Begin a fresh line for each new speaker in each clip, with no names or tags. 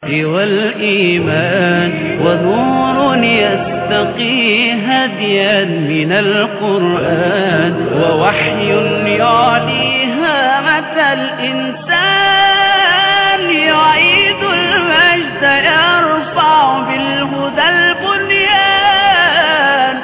والإيمان ونور يستقي هديا من القرآن ووحي يعلي هامة الإنسان يعيد المجد يرفع بالهدى البنيان.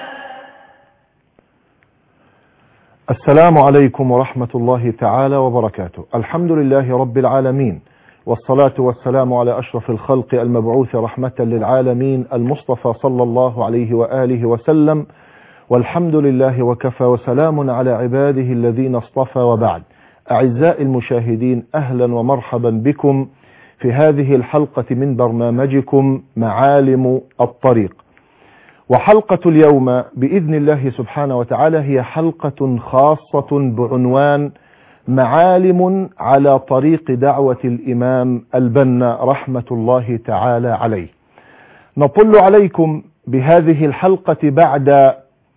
السلام عليكم ورحمة الله تعالى وبركاته. الحمد لله رب العالمين، والصلاة والسلام على أشرف الخلق المبعوث رحمة للعالمين المصطفى صلى الله عليه وآله وسلم، والحمد لله وكفى وسلام على عباده الذين اصطفى، وبعد. أعزائي المشاهدين، أهلا ومرحبا بكم في هذه الحلقة من برنامجكم معالم الطريق. وحلقة اليوم بإذن الله سبحانه وتعالى هي حلقة خاصة بعنوان معالم على طريق دعوة الإمام البنا رحمة الله تعالى عليه. نطل عليكم بهذه الحلقة بعد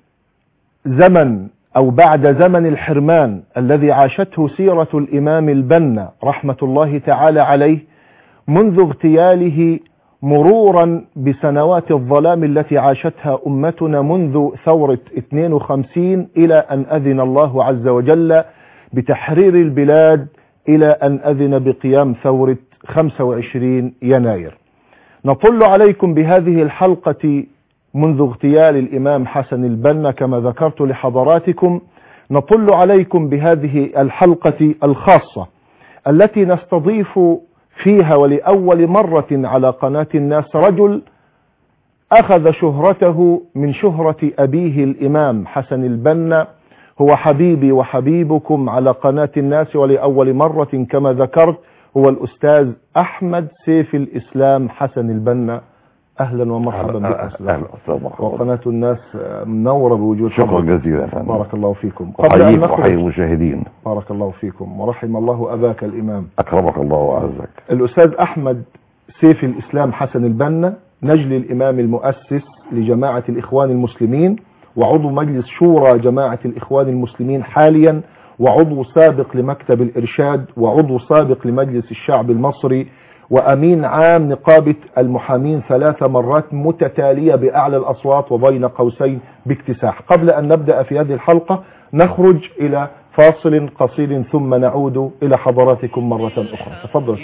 زمن أو بعد زمن الحرمان الذي عاشته سيرة الإمام البنا رحمة الله تعالى عليه منذ اغتياله، مرورا بسنوات الظلام التي عاشتها أمتنا منذ ثورة 52 إلى أن أذن الله عز وجل بتحرير البلاد، إلى أن أذن بقيام ثورة 25 يناير. نطل عليكم بهذه الحلقة منذ اغتيال الإمام حسن البنا كما ذكرت لحضراتكم، نطل عليكم بهذه الحلقة الخاصة التي نستضيف فيها ولأول مرة على قناة الناس رجل أخذ شهرته من شهرة أبيه الإمام حسن البنا، هو حبيبي وحبيبكم على قناة الناس، ولأول مرة كما ذكرت هو الأستاذ أحمد سيف الإسلام حسن البنا. أهلا ومرحبا بكم.
أهلا
وقناة الناس منورة بوجود
شكرا جزيلا.
بارك الله فيكم.
وحيي المشاهدين.
بارك الله فيكم ورحم الله أباك الإمام.
أكرمك الله وأعزك.
الأستاذ أحمد سيف الإسلام حسن البنا نجل الإمام المؤسس لجماعة الإخوان المسلمين، وعضو مجلس شورى جماعة الإخوان المسلمين حاليا، وعضو سابق لمكتب الإرشاد، وعضو سابق لمجلس الشعب المصري، وأمين عام نقابة المحامين 3 مرات متتالية بأعلى الأصوات وبين قوسين باكتساح. قبل أن نبدأ في هذه الحلقة نخرج إلى فاصل قصير ثم نعود إلى حضراتكم مرة أخرى. تفضل.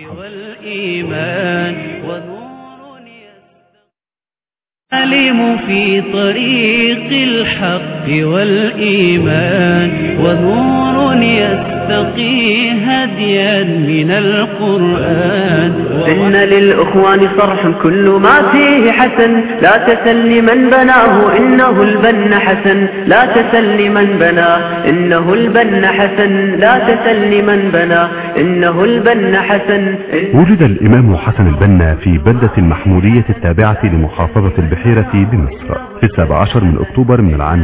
علم في طريق الحق والإيمان ونور يستقي هديا من القرآن.
إن للأخوان صرح كل ما فيه حسن، لا تسل من بناه إنه البن حسن، لا تسل من بناه إنه البن حسن، لا تسل من بناه إنه البن حسن.
ولد الإمام حسن البنا في بلدة المحمودية التابعة لمحافظة البحيرة بمصر في 17 من أكتوبر من العام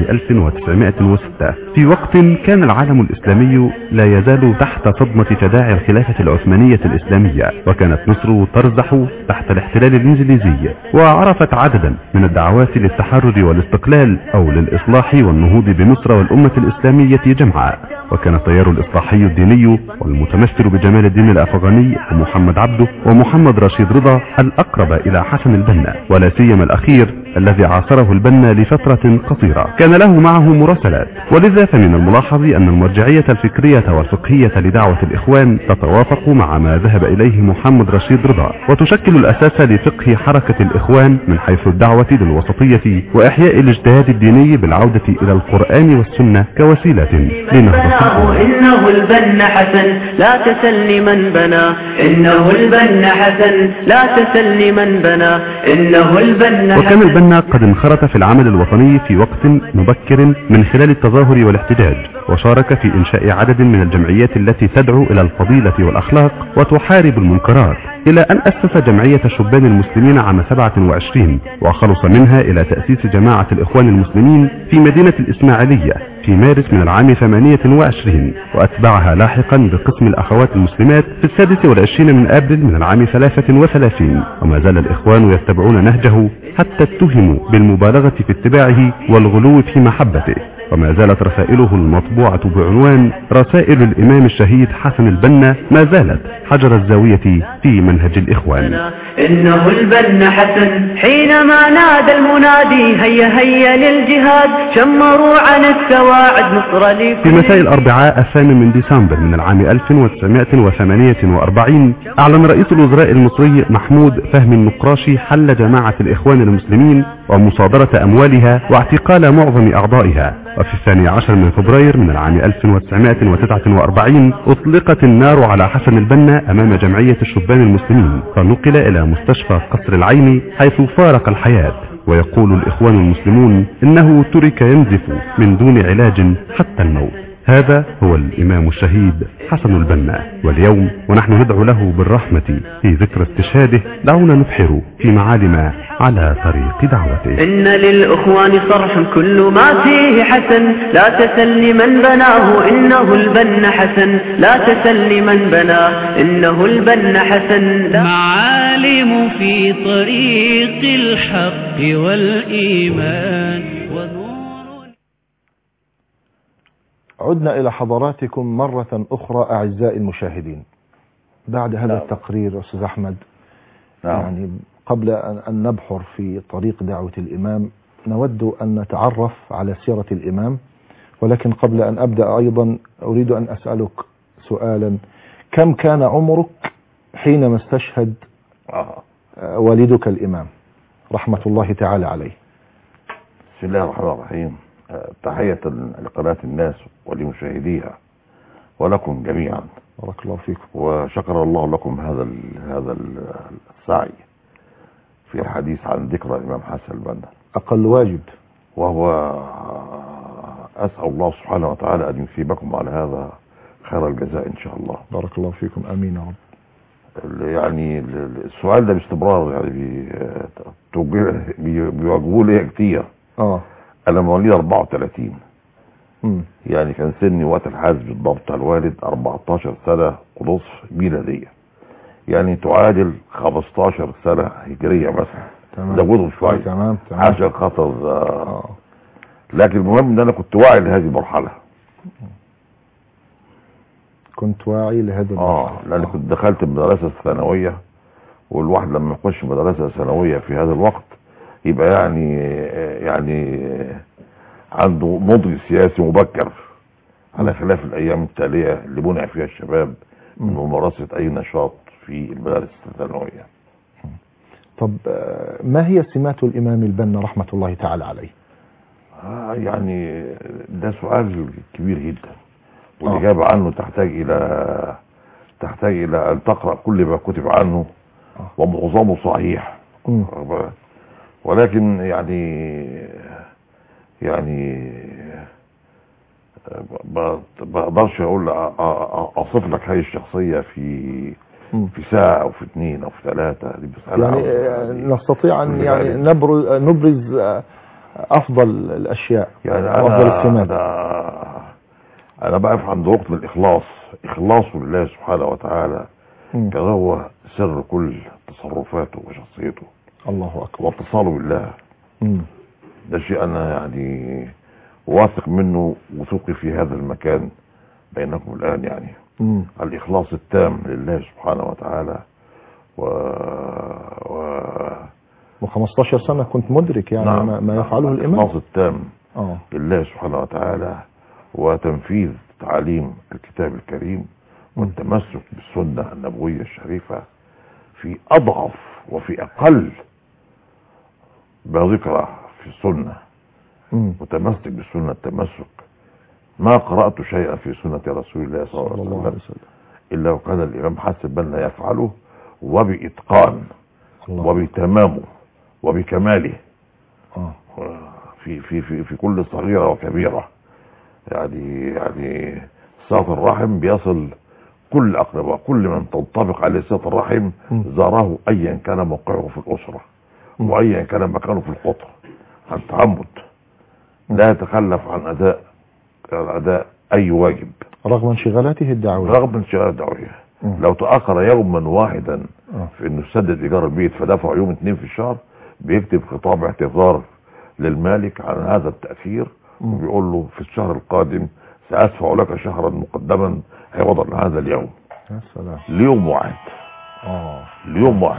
1906، في وقت كان العالم الإسلامي لا يزال تحت صدمة تداعي الخلافة العثمانية الإسلامية، وكانت مصر ترزح تحت الاحتلال الإنجليزي، وعرفت عددا من الدعوات للتحرر والاستقلال أو للإصلاح والنهوض بمصر والأمة الإسلامية جمعاء. وكان التيار الإصلاحي الديني والمتمثل بجمال الدين الأفغاني ومحمد عبده ومحمد رشيد رضا الأقرب إلى حسن البنا، ولا سيما الأخير الذي عاصره البنا لفترة قصيرة كان له معه مراسلات. ولذا فمن الملاحظ أن المرجعية الفكرية والفقهية لدعوة الإخوان تتوافق مع ما ذهب إليه محمد رشيد رضا، وتشكل الأساس لفقه حركة الإخوان من حيث الدعوة للوسطية وإحياء الاجتهاد الديني بالعودة إلى القرآن والسنة كوسيلة لنهضة.
إنه البن حسن لا تسل من بنى، إنه البن حسن لا تسل من بنى، إنه البن حسن.
وكان البنا قد انخرط في العمل الوطني في وقت مبكر من خلال التظاهر والاحتجاج، وشارك في إنشاء عدد من الجمعيات التي تدعو إلى الفضيلة والأخلاق وتحارب المنكرات، إلى أن أسس جمعية شبان المسلمين عام 27، وخلص منها إلى تأسيس جماعة الإخوان المسلمين في مدينة الإسماعيلية في مارس من العام 28، وأتبعها لاحقا بقسم الأخوات المسلمات في 26 من أبريل من العام 33. وما زال الإخوان يتبعون نهجه حتى اتهموا بالمبالغة في اتباعه والغلو في محبته. وما زالت رسائله المطبوعة بعنوان رسائل الإمام الشهيد حسن البنا ما زالت حجر الزاوية في منهج الإخوان.
إنه البنا حسن حينما نادى المنادي هيا هيا للجهاد شمروا عن السواعد نصر لكل.
في مساء الأربعاء 8 من ديسمبر من العام 1948 أعلن رئيس الوزراء المصري محمود فهمي النقراشي حل جماعة الإخوان المسلمين ومصادرة أموالها واعتقال معظم أعضائها. وفي 12 من فبراير من العام 1949 أطلقت النار على حسن البنا أمام جمعية الشبان المسلمين، فنقل إلى مستشفى قصر العيني حيث فارق الحياة. ويقول الإخوان المسلمون إنه ترك ينزف من دون علاج حتى الموت. هذا هو الإمام الشهيد حسن البنا، واليوم ونحن ندعو له بالرحمة في ذكرى استشهاده دعونا نبحر في معالم على طريق دعوته.
إن للأخوان صرح كل ما فيه حسن لا تسل من بناه إنه البنا حسن لا تسل من بناه إنه البنا حسن.
معالم في طريق الحق والإيمان ونور.
عدنا إلى حضراتكم مرة أخرى أعزائي المشاهدين بعد هذا التقرير. أستاذ أحمد، يعني قبل أن نبحر في طريق دعوة الإمام نود أن نتعرف على سيرة الإمام، ولكن قبل أن أبدأ أيضا أريد أن أسألك سؤالا: كم كان عمرك حينما استشهد والدك الإمام رحمة الله تعالى عليه؟
بسم الله الرحمن الرحيم. تحية لقناة الناس ولمشاهديها ولكم جميعا.
بارك الله فيكم.
وشكر الله لكم هذا السعي في الحديث عن ذكرى الإمام حسن البنا.
أقل واجب،
وهو أسأل الله سبحانه وتعالى أن يثيبكم على هذا خير الجزاء إن شاء الله.
بارك الله فيكم، آمين يا رب.
يعني السؤال ده باستمرار يعني بيواجهوه ليا كتير. أنا مواليد 34. يعني كان سني وقت الحادث بالضبط الوالد 14 سنة ونصف ميلادية، يعني تعادل 15 سنة هجرية مثلا. زودهم شوية
تمام
عشان خاطر لكن المهم ان انا كنت واعي لهذه المرحلة.
كنت واعي لهذه المرحلة.
لان كنت دخلت المدرسة الثانوية، والواحد لما يخش مدرسة ثانوية في هذا الوقت يبقى يعني عنده نضج سياسي مبكر، على خلاف الايام التالية اللي منع فيها الشباب من ممارسة اي نشاط في المدارس الثانوية.
طب ما هي سمات الامام البنا رحمة الله تعالى عليه؟
يعني ده سؤال كبير جدا، والاجابة عنه تحتاج الى ان تقرأ كل ما كتب عنه، ومعظمه صحيح. ولكن يعني بقدرش اقول اصف لك هذه الشخصية في ساعة او في 2 أو في 3.
يعني نستطيع ان يعني نبرز افضل الاشياء،
يعني
افضل السمات.
انا بقف عند وقت الاخلاص، اخلاصه لله سبحانه وتعالى كان هو سر كل تصرفاته وشخصيته.
الله اكبر.
واتصاله بالله. ده شيء انا يعني واثق منه، وثقي في هذا المكان بينكم الان، يعني الاخلاص التام لله سبحانه وتعالى.
و15 سنة كنت مدرك يعني
نعم.
ما يفعله الامام.
الاخلاص التام لله سبحانه وتعالى، وتنفيذ تعاليم الكتاب الكريم، والتمسك بالسنة النبوية الشريفة في اضعف وفي اقل ما ذكر في السنة. متمسك بالسنة التمسك. ما قرأت شيئا في سنة رسول الله صلى الله عليه وسلم إلا وكان الإمام حسن البنا يفعله وبإتقان وبتمامه وبكماله في كل صغيرة وكبيرة. يعني صلة الرحم بيصل كل أقرباء، كل من تنطبق عليه صلة الرحم زاره أيا كان موقعه في الأسرة، وأيا كان مكانه في القطر، عن تعمد لا يتخلف عن أداء أي واجب
رغم انشغالاته الدعوية.
رغم انشغالاته الدعوية. لو تأخر يوما واحدا في انه يسدد ايجار البيت فدفع يوم 2 في الشهر، بيكتب خطاب اعتذار للمالك عن هذا التأثير، وبيقول له في الشهر القادم سأدفع لك شهرا مقدما عوضا عن هذا اليوم.
يا سلام.
اليوم واحد. اليوم واحد.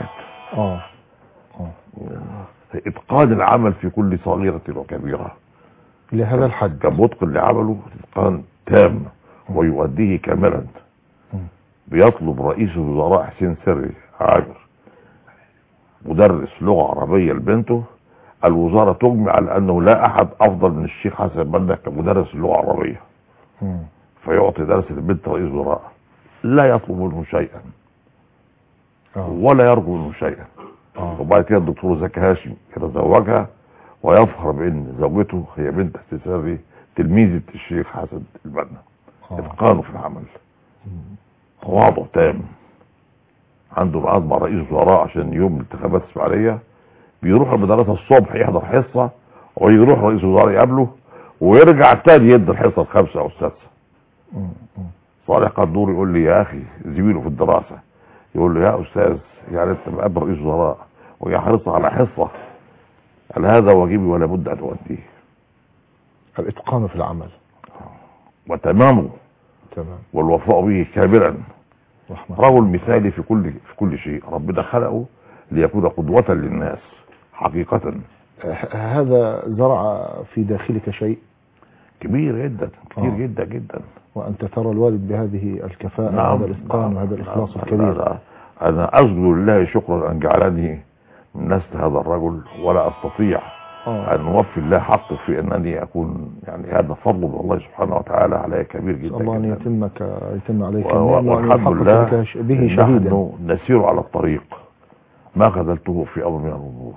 اتقان العمل في كل صغيرة وكبيرة
لهذا الحد
كان متقن لعمله اتقان تام ويؤديه كاملا. بيطلب رئيس الوزراء حسين سري عامر مدرس لغة عربية لبنته، الوزارة تجمع على انه لا احد افضل من الشيخ حسن البنا كمدرس اللغة العربية. فيعطي درس لبنت رئيس الوزراء لا يطلب منه شيئا ولا يرجو منه شيئا. وبعد كده الدكتور زكي هاشم يتزوجها ويفخر بان زوجته هي بنت حسين سري تلميذة الشيخ حسن البنا. اتقانه في العمل، تواضع تام. عنده ميعاد مع رئيس الوزراء عشان يوم الانتخابات الاسماعيليه، بيروح المدرسه الصبح يحضر حصه ويروح رئيس الوزراء يقابله ويرجع تاني يدي الحصه الخامسه او السادسه. صالح قدور يقول لي يا اخي زميله في الدراسه يقول له يا استاذ يعني انت مقابل رئيس الوزراء ويحرص على حصه، قال هذا واجبي ولا بد ان اؤديه.
الاتقان في العمل
وتمامه
تمام
والوفاء به كاملا. رجل مثالي في كل شيء. ربنا خلقه ليكون قدوة للناس حقيقة.
هذا زرع في داخلك شيء
كبير جدا كتير جدا جدا.
وأنت ترى الوالد بهذه الكفاءة وهذا الإتقان وهذا الإخلاص الكبير.
لا أنا أسجد لله شكرا أن جعلني من نسل هذا الرجل، ولا أستطيع أن أوفي الله حقه في أنني أكون يعني هذا فضل من الله سبحانه وتعالى علي كبير جدا.
الله أن يتم عليك
والحمد لله
به شهيدا.
نحن نسير على الطريق ما خذلته في أمر من الأمور،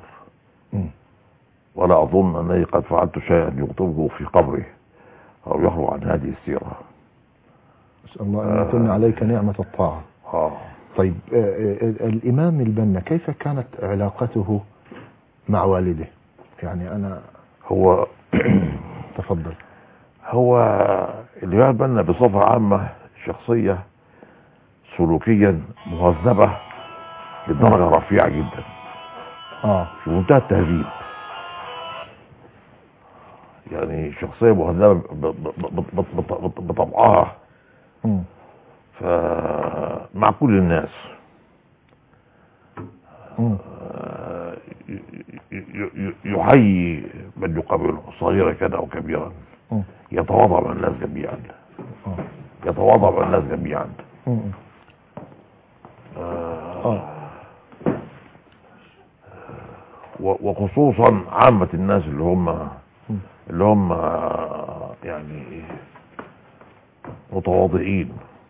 ولا أظن أنني قد فعلت شيئا يغضبه في قبره أو يخرج عن هذه السيرة.
أسأل الله أن يتم عليك نعمة الطاعة. طيب الإمام البنا كيف كانت علاقته مع والده؟ يعني أنا
هو
تفضل.
هو الإمام البنا بصفة عامة شخصية سلوكيا مهذبة لدرجة رفيعة جدا في منتهى التهذيب. يعني شخصية مهذبة بطبعها مع كل الناس. يحيي من يقابله صغيرا كان او كبيرا. يتواضع مع الناس جميعا. يتواضع مع الناس جميعا. وخصوصا عامة الناس اللي هم يعني متواضعين.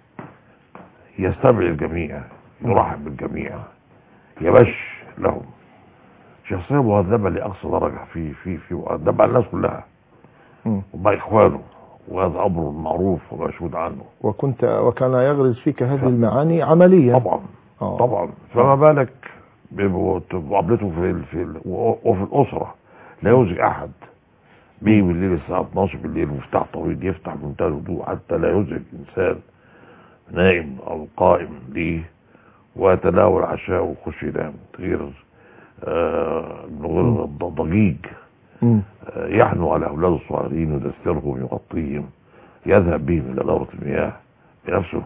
يستمع الجميع، يرحب بالجميع، يبش لهم. شخصية مهذبة لأقصى درجة في مهذبة على الناس كلها ومع إخوانه، وهذا أمر معروف ومشهود عنه.
وكان يغرز فيك هذه المعاني عمليا.
طبعا فما بالك بمقابلته وفي الأسرة. لا يوزج أحد. بيجي بالليل الساعة 12 بالليل مفتاح طويل يفتح بمنتهى الهدوء حتى لا يوزج إنسان نائم أو قائم ليه، ويتناول عشاء ويخش ينام غير ضجيج. يحنو على أولاده الصغيرين ويدسترهم يغطيهم، يذهب بهم إلى دورة المياه بنفسه.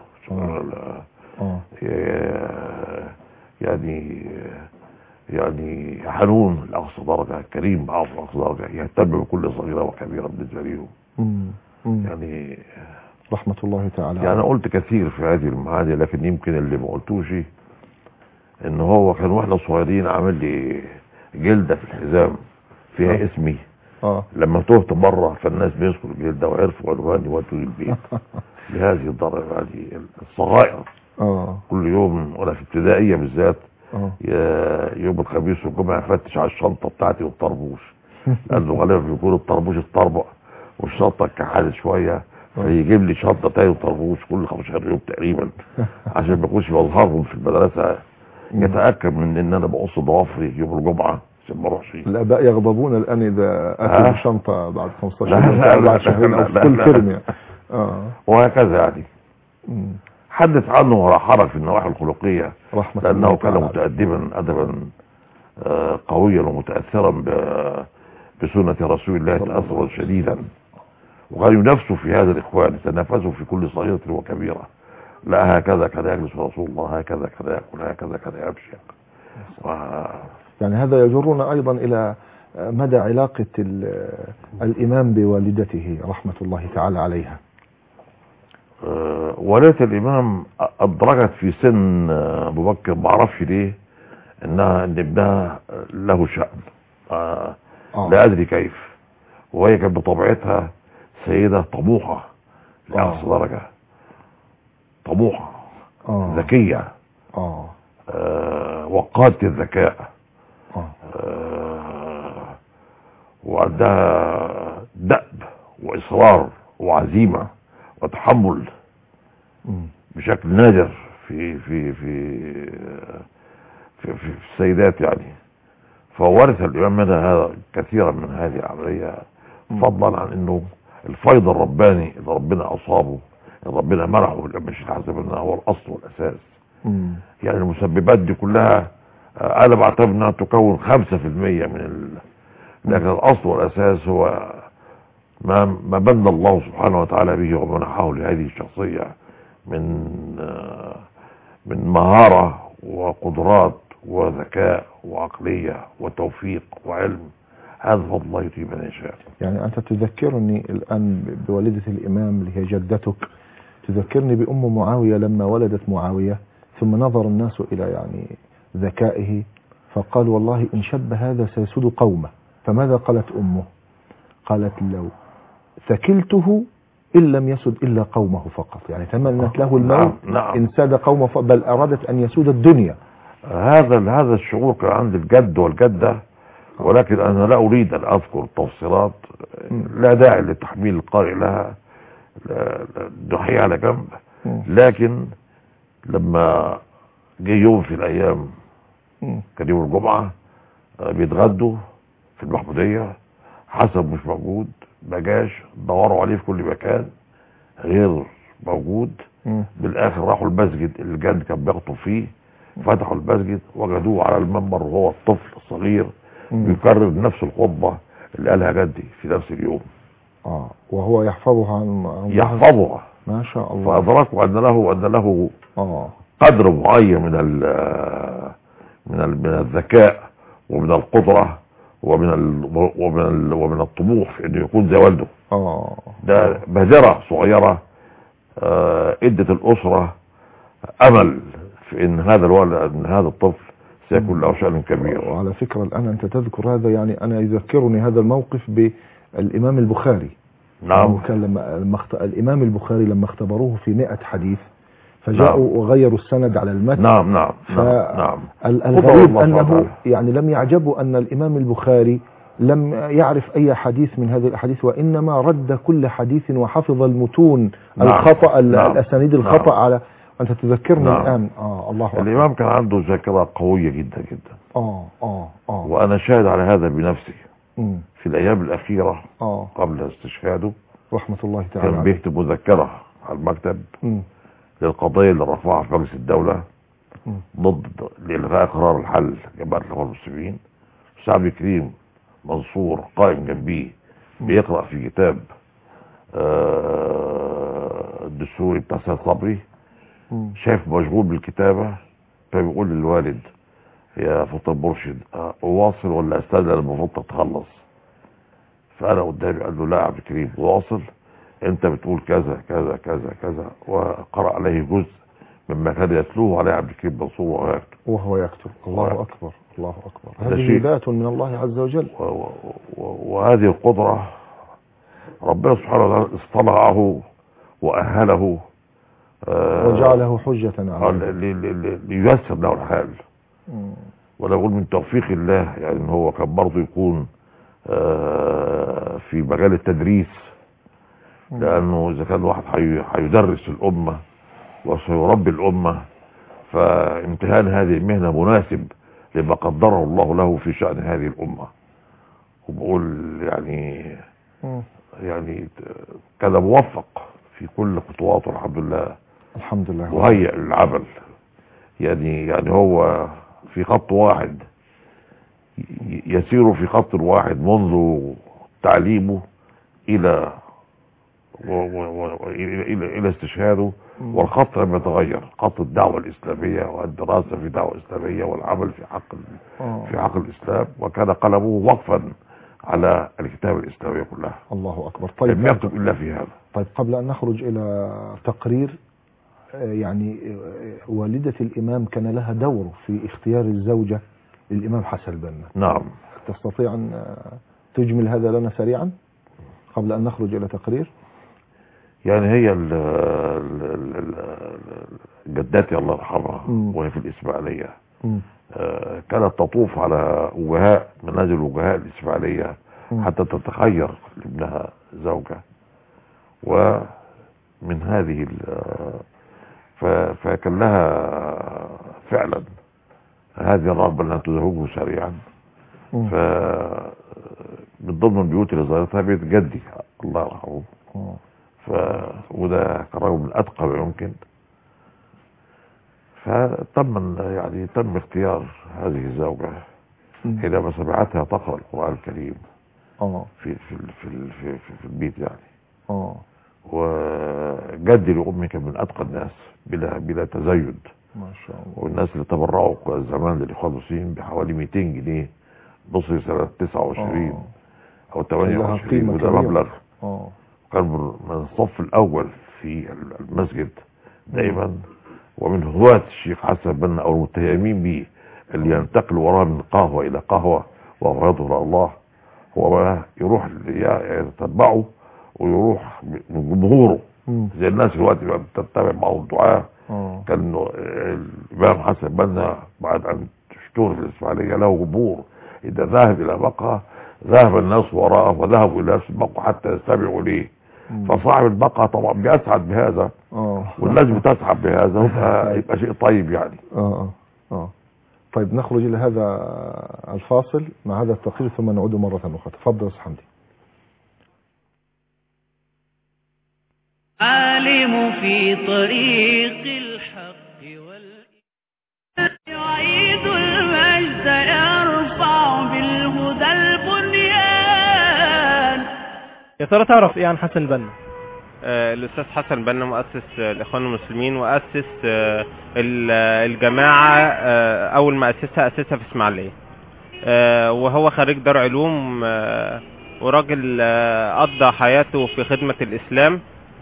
يعني حنون لأقصى درجة، كريم لأقصى درجة، يهتم بكل صغيرة وكبيرة بالنسبة لهم. يعني
رحمة الله تعالى.
يعني أنا قلت كثير في هذه المعاني، لكن يمكن اللي ما قلتوش إن هو كان واحنا صغيرين عامل لي جلدة في الحزام فيها اسمي. لما تهت بره فالناس بيذكروا الجلدة وعرفوا عنواني وادوني البيت. لهذه الدرجة هذه الصغائر. كل يوم وانا في ابتدائية بالذات يوم الخميس والجمعة يفتش على الشنطة بتاعتي والطربوش، لأنه غالبا بيكون الطربوش اتطربق والشنطة كحالة شوية، فيجيب لي شنطة تاني وطربوش كل 15 يوم تقريبا عشان ما يكونش بظهرهم في المدرسة. يتأكد من ان انا بقص ضوافري يوم الجمعة عشان ما اروحش.
الآباء يغضبون الآن إذا أتوا بشنطة بعد 15 يوم أو بعد شهرين أو في كل ترم.
وهكذا يعني. حدث عنه ولا حرج في النواحي الخلقية، لأنه كان متأدبا أدبا قويا ومتأثرا بسنة رسول الله تأثرا شديدا. وكانوا ينافسوا في هذا الإخوان، يتنافسوا في كل صغيرة وكبيرة. لا هكذا كان يجلس رسول الله، هكذا كان يأكل، هكذا كان يمشي.
يعني هذا يجرنا أيضا إلى مدى علاقة الإمام بوالدته رحمة الله تعالى عليها.
والدة الإمام أدركت في سن مبكر، ما أعرفش ليه، إن ابنها له شأن. لا أدري كيف. وهي كانت بطبيعتها سيدة طموحة لأقصى درجة، طموحة، ذكية، وقادة الذكاء، وعندها دأب وإصرار وعزيمة وتحمل بشكل نادر في في في في, في السيدات يعني. فورث الإمام منها هذا كثيرا من هذه العملية، فضلا عن انه الفيض الرباني اللي ربنا اصابه، اللي ربنا منحه، مش الحسب انه هو الاصل والاساس. يعني المسببات دي كلها انا بعتبر انها تكون 5% من لكن الاصل والاساس هو ما من الله سبحانه وتعالى به ومنحه لهذه الشخصية من مهارة وقدرات وذكاء وعقلية وتوفيق وعلم. هذا فضل الله يؤتيه من يشاء.
يعني أنت تذكرني الآن بوالدة الإمام اللي هي جدتك، تذكرني بأم معاوية لما ولدت معاوية، ثم نظر الناس إلى يعني ذكائه فقال والله إن شب هذا سيسود قومه. فماذا قالت أمه؟ قالت لو ثكلته إن لم يسد إلا قومه فقط. يعني تمنت له الموت إن ساد قومه بل أرادت أن يسود الدنيا.
هذا الشعور كان عند الجد والجدة، ولكن أنا لا أريد أن أذكر التفصيلات، لا داعي لتحميل القارئ لها، نحيها على جنب. لكن لما جه يوم في الأيام كان يوم الجمعة بيتغدوا في المحمودية، حسب مش موجود، ما جاش، دوروا عليه في كل مكان غير موجود. بالآخر راحوا المسجد اللي الجد كان بيخطب فيه، فتحوا المسجد وجدوه على المنبر وهو الطفل الصغير بيكرر نفس الخطبة اللي قالها جدي في نفس اليوم.
وهو يحفظها
يحفظها
ما شاء الله.
فأدركوا أن له قدر معين من الذكاء ومن القدرة ومن الطموح في انه يكون زي والده. ده بذرة صغيرة ادت الأسرة امل في ان هذا الولد، ان هذا الطفل سيكون له شأن كبير.
وعلى فكرة الآن أنت تذكر هذا، يعني أنا يذكرني هذا الموقف بالإمام البخاري.
نعم.
كان لما الإمام البخاري لما اختبروه في 100 حديث فجاءوا وغيروا السند على المتن.
نعم.
الغريب أنه يعني لم يعجبوا أن الإمام البخاري لم يعرف أي حديث من هذه الأحاديث، وإنما رد كل حديث وحفظ المتون الخطأ الأسانيد الخطأ على. أنت تذكرني الآن. الله أكبر.
الإمام كان عنده ذاكرة قوية جدا جدا. وأنا شاهد على هذا بنفسي. في الأيام الأخيرة قبل استشهاده
رحمة الله تعالى
كان بيكتب مذكرة على المكتب للقضية اللي رفعها في مجلس الدولة ضد لإلغاء قرار الحل جماعة الإخوان المسلمين. سعد كريم منصور قائم جنبيه بيقرأ في كتاب الدستوري بتاع سيد صبري، شايف مشغول بالكتابة، فبيقول للوالد يا فضل مرشد اواصل ولا استنى لما فضل تخلص؟ فانا قدامي قال له لا يا عبد الكريم واصل، انت بتقول كذا كذا كذا كذا، وقرأ عليه جزء مما كان يتلوه عليه عبد الكريم منصور وهو يكتب.
الله اكبر الله اكبر. هذه ذات من الله عز وجل.
وهذه القدرة ربنا سبحانه وتعالى اصطنعه واهله
وجعله حجة عليه
لييسر له الحال. ولا اقول من توفيق الله، يعني هو كان برضه يكون في مجال التدريس، لانه اذا كان واحد هيدرس الامه وسيربي الامه، فامتهان هذه المهنه مناسب لما قدره الله له في شأن هذه الامه. وبقول يعني كان موفق في كل خطواته الحمد لله.
الحمد لله.
وهيئ للعمل، يعني هو في خط واحد، يسير في خط واحد منذ تعليمه الى إلى استشهاده. والخط لم يتغير، خط الدعوة الإسلامية والدراسة في الدعوة الإسلامية والعمل في حق الإسلام، وكان قلمه وقفا على الكتاب الإسلامية كلها.
الله أكبر. طيب
لم يكتب إلا في هذا.
طيب قبل أن نخرج إلى تقرير، يعني والدة الإمام كان لها دور في اختيار الزوجة للإمام حسن البنا.
نعم.
تستطيع أن تجمل هذا لنا سريعا قبل أن نخرج إلى تقرير؟
يعني هي جدتي الله يرحمها وهي في الإسماعيلية كانت تطوف على وجهاء منازل وجهاء الإسماعيلية حتى تتخير لابنها زوجة، ومن هذه فكان لها فعلا هذه الرغبة أنها تزوجه سريعا. من ضمن البيوت اللي زارتها بيت جدي الله يرحمه، وده كان رجل من أتقى ما يمكن. تم اختيار هذه الزوجة حينما سمعتها تقرأ القرآن الكريم في البيت يعني. وجدي لأمي كان من أتقى الناس بلا تزيد
ما شاء الله.
والناس اللي تبرعوا زمان للإخوان المسلمين بحوالي 200 جنيه نصف سنة 29 أو 28، وده مبلغ كان من الصف الأول في المسجد دائما، ومن هواة الشيخ حسن البنا أو المتهمين به اللي ينتقل وراه من قهوة إلى قهوة وهو يظهر الله، هو يروح يتبعه ويروح من جمهوره زي الناس دلوقتي بتتبع بعض الدعاء. كان الإمام حسن البنا بعد أن تشتهر في الإسماعيلية له جمهور، إذا ذهب إلى مقهى ذهب الناس وراءه وذهبوا إلى نفس المقهى حتى يستمعوا ليه. فصاحب المقهى طبعا بيسعد بهذا والناس بتسعد بهذا، يبقى شيء طيب يعني.
طيب نخرج إلى هذا الفاصل مع هذا التقرير ثم نعود مرة أخرى. تفضل يا حمدي.
عالم في طريق الحق يعيد المجد يرفع بالهدى البنيان.
يا ترى تعرف ايه عن حسن البنا؟
الأستاذ حسن البنا مؤسس الإخوان المسلمين، وأسس الجماعة أول ما أسسها في إسماعيلية، وهو خريج دار علوم وراجل قضى حياته في خدمة الإسلام،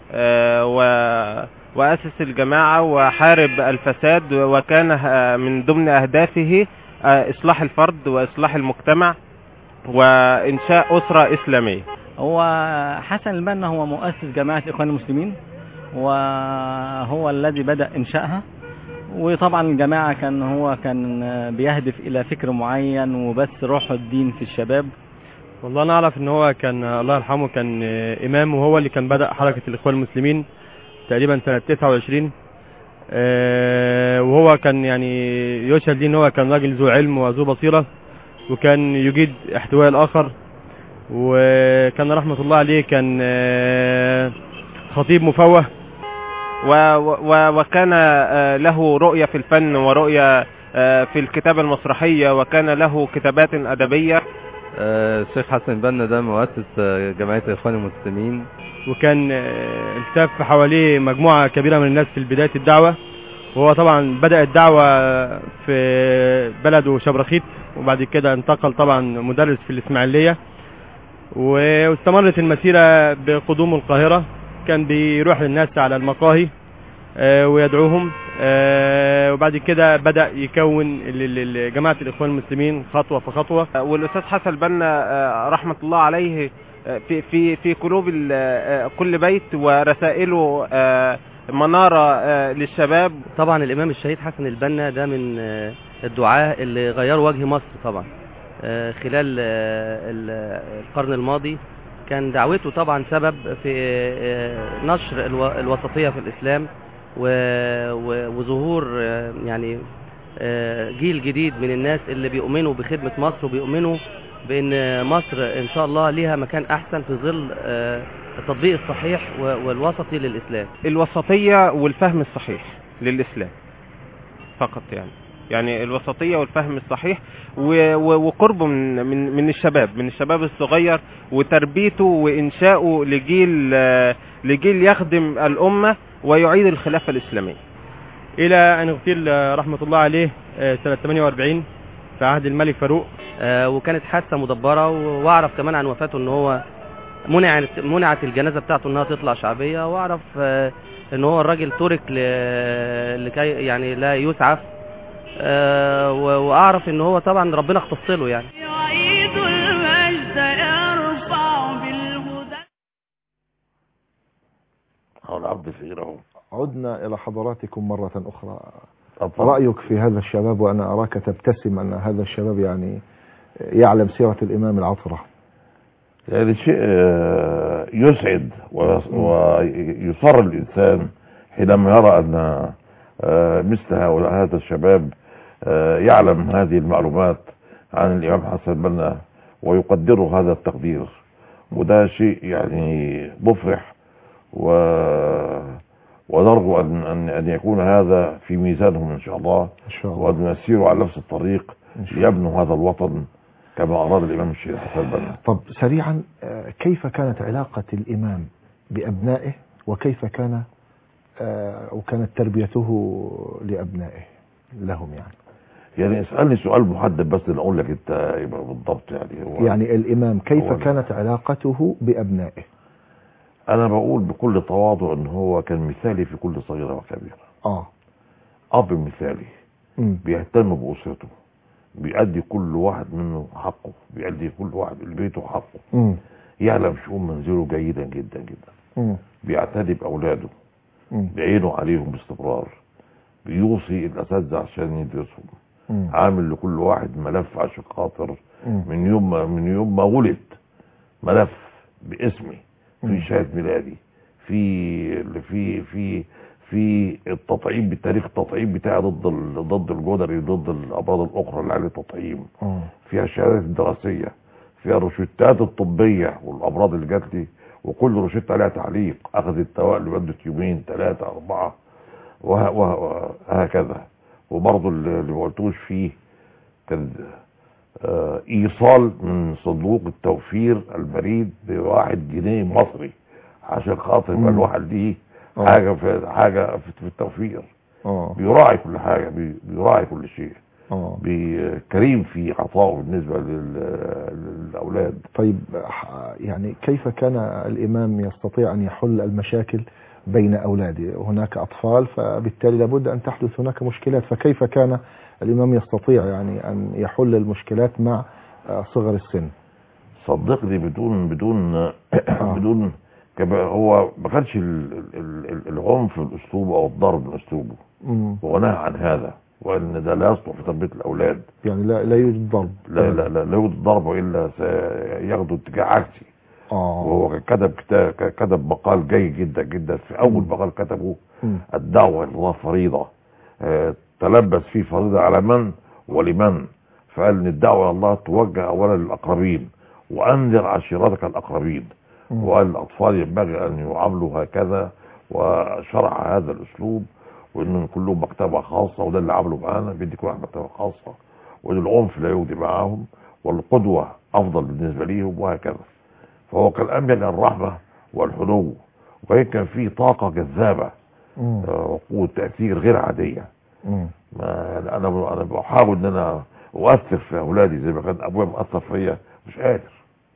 وأسس الجماعة وحارب الفساد، وكان من ضمن أهدافه إصلاح الفرد وإصلاح المجتمع وإنشاء أسرة إسلامية.
هو حسن البنا هو مؤسس جماعة الإخوان المسلمين، وهو الذي بدأ إنشائها. وطبعا الجماعة كان بيهدف إلى فكر معين وبس روح الدين في الشباب.
والله أنا أعرف إن هو كان الله يرحمه كان إمام، وهو اللي كان بدأ حركة الإخوان المسلمين تقريبا سنة 29. وهو كان يعني يشهد لي إن هو كان راجل ذو علم وذو بصيرة، وكان يجيد احتواء الآخر، وكان رحمة الله عليه كان خطيب مفوه،
وكان له رؤية في الفن ورؤية في الكتابة المسرحية، وكان له كتابات أدبية.
الشيخ حسن البنا ده مؤسس جمعية الإخوان المسلمين،
وكان التف حواليه مجموعة كبيرة من الناس في بداية الدعوة. وهو طبعا بدأ الدعوة في بلده شبرخيت، وبعد كده انتقل طبعا مدرس في الإسماعيلية، واستمرت المسيرة بقدوم القاهرة. كان بيروح للناس على المقاهي ويدعوهم، وبعد كده بدأ يكون جماعة الإخوان المسلمين خطوة فخطوة.
والأستاذ حسن البنا رحمة الله عليه في قلوب كل بيت، ورسائله منارة للشباب.
طبعا الإمام الشهيد حسن البنا ده من الدعاة اللي غيروا وجه مصر طبعا خلال القرن الماضي. كان دعوته طبعا سبب في نشر الوسطية في الإسلام وظهور يعني جيل جديد من الناس اللي بيؤمنوا بخدمة مصر، وبيؤمنوا بأن مصر إن شاء الله ليها مكان أحسن في ظل التطبيق الصحيح والوسطي للإسلام.
الوسطية والفهم الصحيح للإسلام فقط يعني. يعني الوسطية والفهم الصحيح وقربه من الشباب الصغير، وتربيته وإنشاؤه لجيل يخدم الأمة ويعيد الخلافة الإسلامية.
إلى أن اغتيل رحمة الله عليه سنة 48 في عهد الملك فاروق.
وكانت حادثة مدبرة، واعرف كمان عن وفاته ان هو منعت الجنازة بتاعته انها تطلع شعبية، واعرف ان هو الراجل ترك لكي يعني لا يسعف، واعرف ان هو طبعا ربنا اختص له يعني.
يعيد المجد يرفع بالهدى.
هو العبد فقيره.
عدنا إلى حضراتكم مرة أخرى.
أطلع.
رأيك في هذا الشباب، وأنا أراك تبتسم أن هذا الشباب يعني يعلم سيرة الإمام العطرة؟
يعني شيء يسعد ويصر الإنسان حينما يرى أن مثل هؤلاء هذا الشباب يعلم هذه المعلومات عن الإمام حسن البنا ويقدره هذا التقدير، وده شيء يعني مفرح، ونرجو أن يكون هذا في ميزانهم إن شاء الله، وأن يسيروا على نفس الطريق ليبنوا هذا الوطن كما أراد الإمام الشيخ حسن البنا.
طب سريعا، كيف كانت علاقة الإمام بأبنائه، وكيف وكانت تربيته لأبنائه لهم
يعني اسألني سؤال محدد بس أقول لك أنت بالضبط.
يعني الإمام كيف كانت علاقته بأبنائه؟
أنا بقول بكل تواضع أن هو كان مثالي في كل صغيرة وكبيرة. أب مثالي، بيهتم بأسرته، بيأدي كل واحد منه حقه، بيأدي كل واحد اللي بيته حقه، يعلم شؤون منزله جيدا جدا جدا، بيعتني بأولاده، بيعينوا عليهم باستمرار، بيوصي الأساتذة عشان يدرسهم، عامل لكل واحد ملف عشان خاطر من يوم ما ولد ملف باسمي، في شهادة ميلادي، في التطعيم، بالتاريخ التطعيم بتاعي ضد الجدري، ضد الامراض الاخرى اللي عليه تطعيم، فيها الشهادات الدراسيه، فيها الروشتات الطبيه والامراض اللي جات لي، وكل روشته عليها تعليق، اخذ الدواء لمده يومين 3 4 وهكذا. وبرضه اللي ما قلتوش فيه كان ايصال من صندوق التوفير البريد ب1 جنيه مصري عشان خاطر يبقى الواحد ليه حاجه في التوفير. بيراعي كل حاجه، بيراعي كل شيء، كريم في عطائه بالنسبه للاولاد.
طيب يعني كيف كان الامام يستطيع ان يحل المشاكل بين اولاده؟ هناك اطفال، فبالتالي لابد ان تحدث هناك مشكلات، فكيف كان الامام يستطيع يعني ان يحل المشكلات مع صغر السن؟
صدقني بدون هو ما كانش العنف من اسلوبه او الضرب من اسلوبه، هو نهى عن هذا، وان ده لا يصلح في تربيه الاولاد.
يعني لا يوجد ضرب؟
لا يوجد ضرب، والا سياخدوا اتجاه عكسي. وهو كتب مقال جيد جدا جدا، في اول مقال كتبه الدعوه الى الله فريضه، تلبس فيه فريضه على من ولمن، فقال ان الدعوه الى الله توجه اولا للاقربين، وانذر عشيرتك الاقربين، وقال الاطفال ينبغي ان يعاملوا هكذا، وشرع هذا الاسلوب، وانهم كلهم مكتبه خاصه، وده اللي عمله معانا، بيدي كل واحد مكتبه خاصه، وان العنف لا يوجد معاهم، والقدوه افضل بالنسبه ليهم، وهكذا. فهو كان اميل الرحمه والحنو، وكان كان فيه طاقه جذابه وقوه تاثير غير عاديه. انا بحاول ان انا اؤثر في اولادي زي ما كان ابويا مؤثر فيا، مش قادر.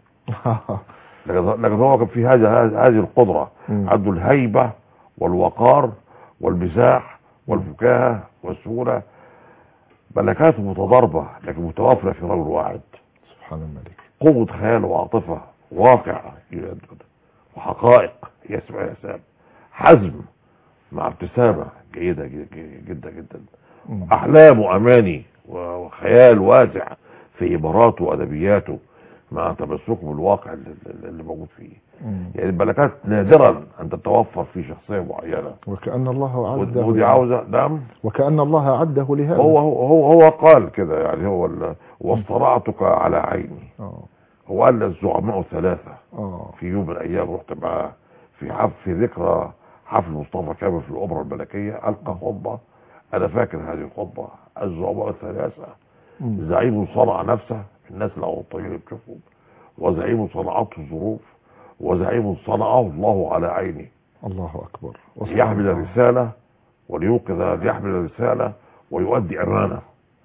لكن هو كان في هذه القدره، عنده الهيبه والوقار والمزاح والفكاهه والسهوله، ملكات متضاربه لكن متوافره في رجل واحد.
سبحان الملك.
قوه خيال وعاطفه، واقع وحقائق يسمع يسام، حزم مع ابتسامه جيده جدا جدا، احلام واماني وخيال واسع في عباراته وادبياته، مع تمسكه بالواقع اللي موجود فيه. يعني الملكات نادرا ان تتوفر في شخصيه معينه،
وكأن الله عده،
ودي عاوزه. نعم،
وكأن الله عده لهذا.
هو قال كده، يعني هو واصطنعتك على عيني. هو قال الزعماء 3. في يوم من الايام رحت معاه في ذكرى حفل مصطفى كامل في الاوبرا الملكيه، القى خطبه انا فاكر هذه الخطبه الزعماء الثلاثه، زعيم صنع نفسه، الناس الطيبين بتشوفه، وزعيم صنعته الظروف، وزعيم صنعه الله على عينه.
الله اكبر.
يحمل الرساله وليوقظ، يحمل الرساله ويؤدي امانه.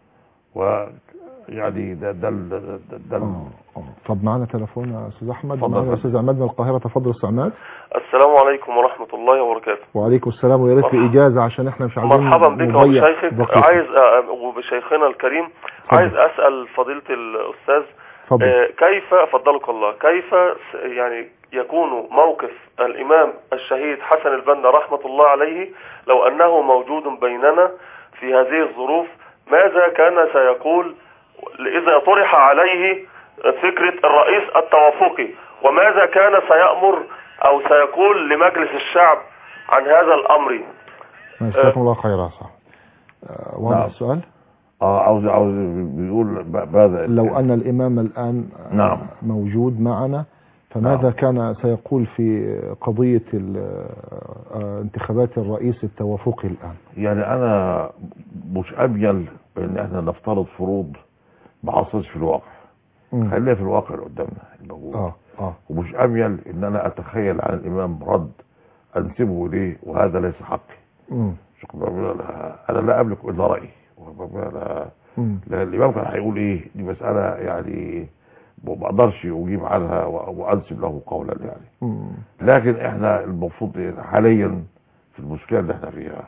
ويعني ده
طب معنا تليفون يا استاذ احمد.
اتفضل.
معنا استاذ عماد من القاهره، تفضل استاذ عماد.
السلام عليكم ورحمة الله وبركاته.
وعليكم السلام، ويا ريت بإجازة عشان احنا مش عايزين
مرحبا بك وبشيخك.
دقيقة.
عايز وبشيخنا الكريم عايز أسأل فضيلة الأستاذ كيف فضلك الله، كيف يعني يكون موقف الإمام الشهيد حسن البنا رحمة الله عليه لو أنه موجود بيننا في هذه الظروف؟ ماذا كان سيقول إذا طرح عليه فكرة الرئيس التوافقي؟ وماذا كان سيأمر أو سيقول لمجلس الشعب عن هذا الأمر؟
جزاكم الله خيرا. صح. واضح السؤال؟
عاوز بيقول ماذا
لو أن الإمام الآن موجود معنا، فماذا كان سيقول في قضية انتخابات الرئيس التوافقي الآن؟
يعني أنا مش أميل بأن احنا نفترض فروض ما حصلش في الواقع. خلينا في الواقع اللي قدامنا الموجود. ومش أميل ان انا اتخيل عن الامام رد انسبه اليه، وهذا ليس حقي. انا لا املك الا رايي. الامام كان هيقول ايه؟ دي مساله يعني ما اقدرش اجيب عنها وانسب له قولا يعني. لكن احنا المفروض حاليا في المشكله اللي احنا فيها،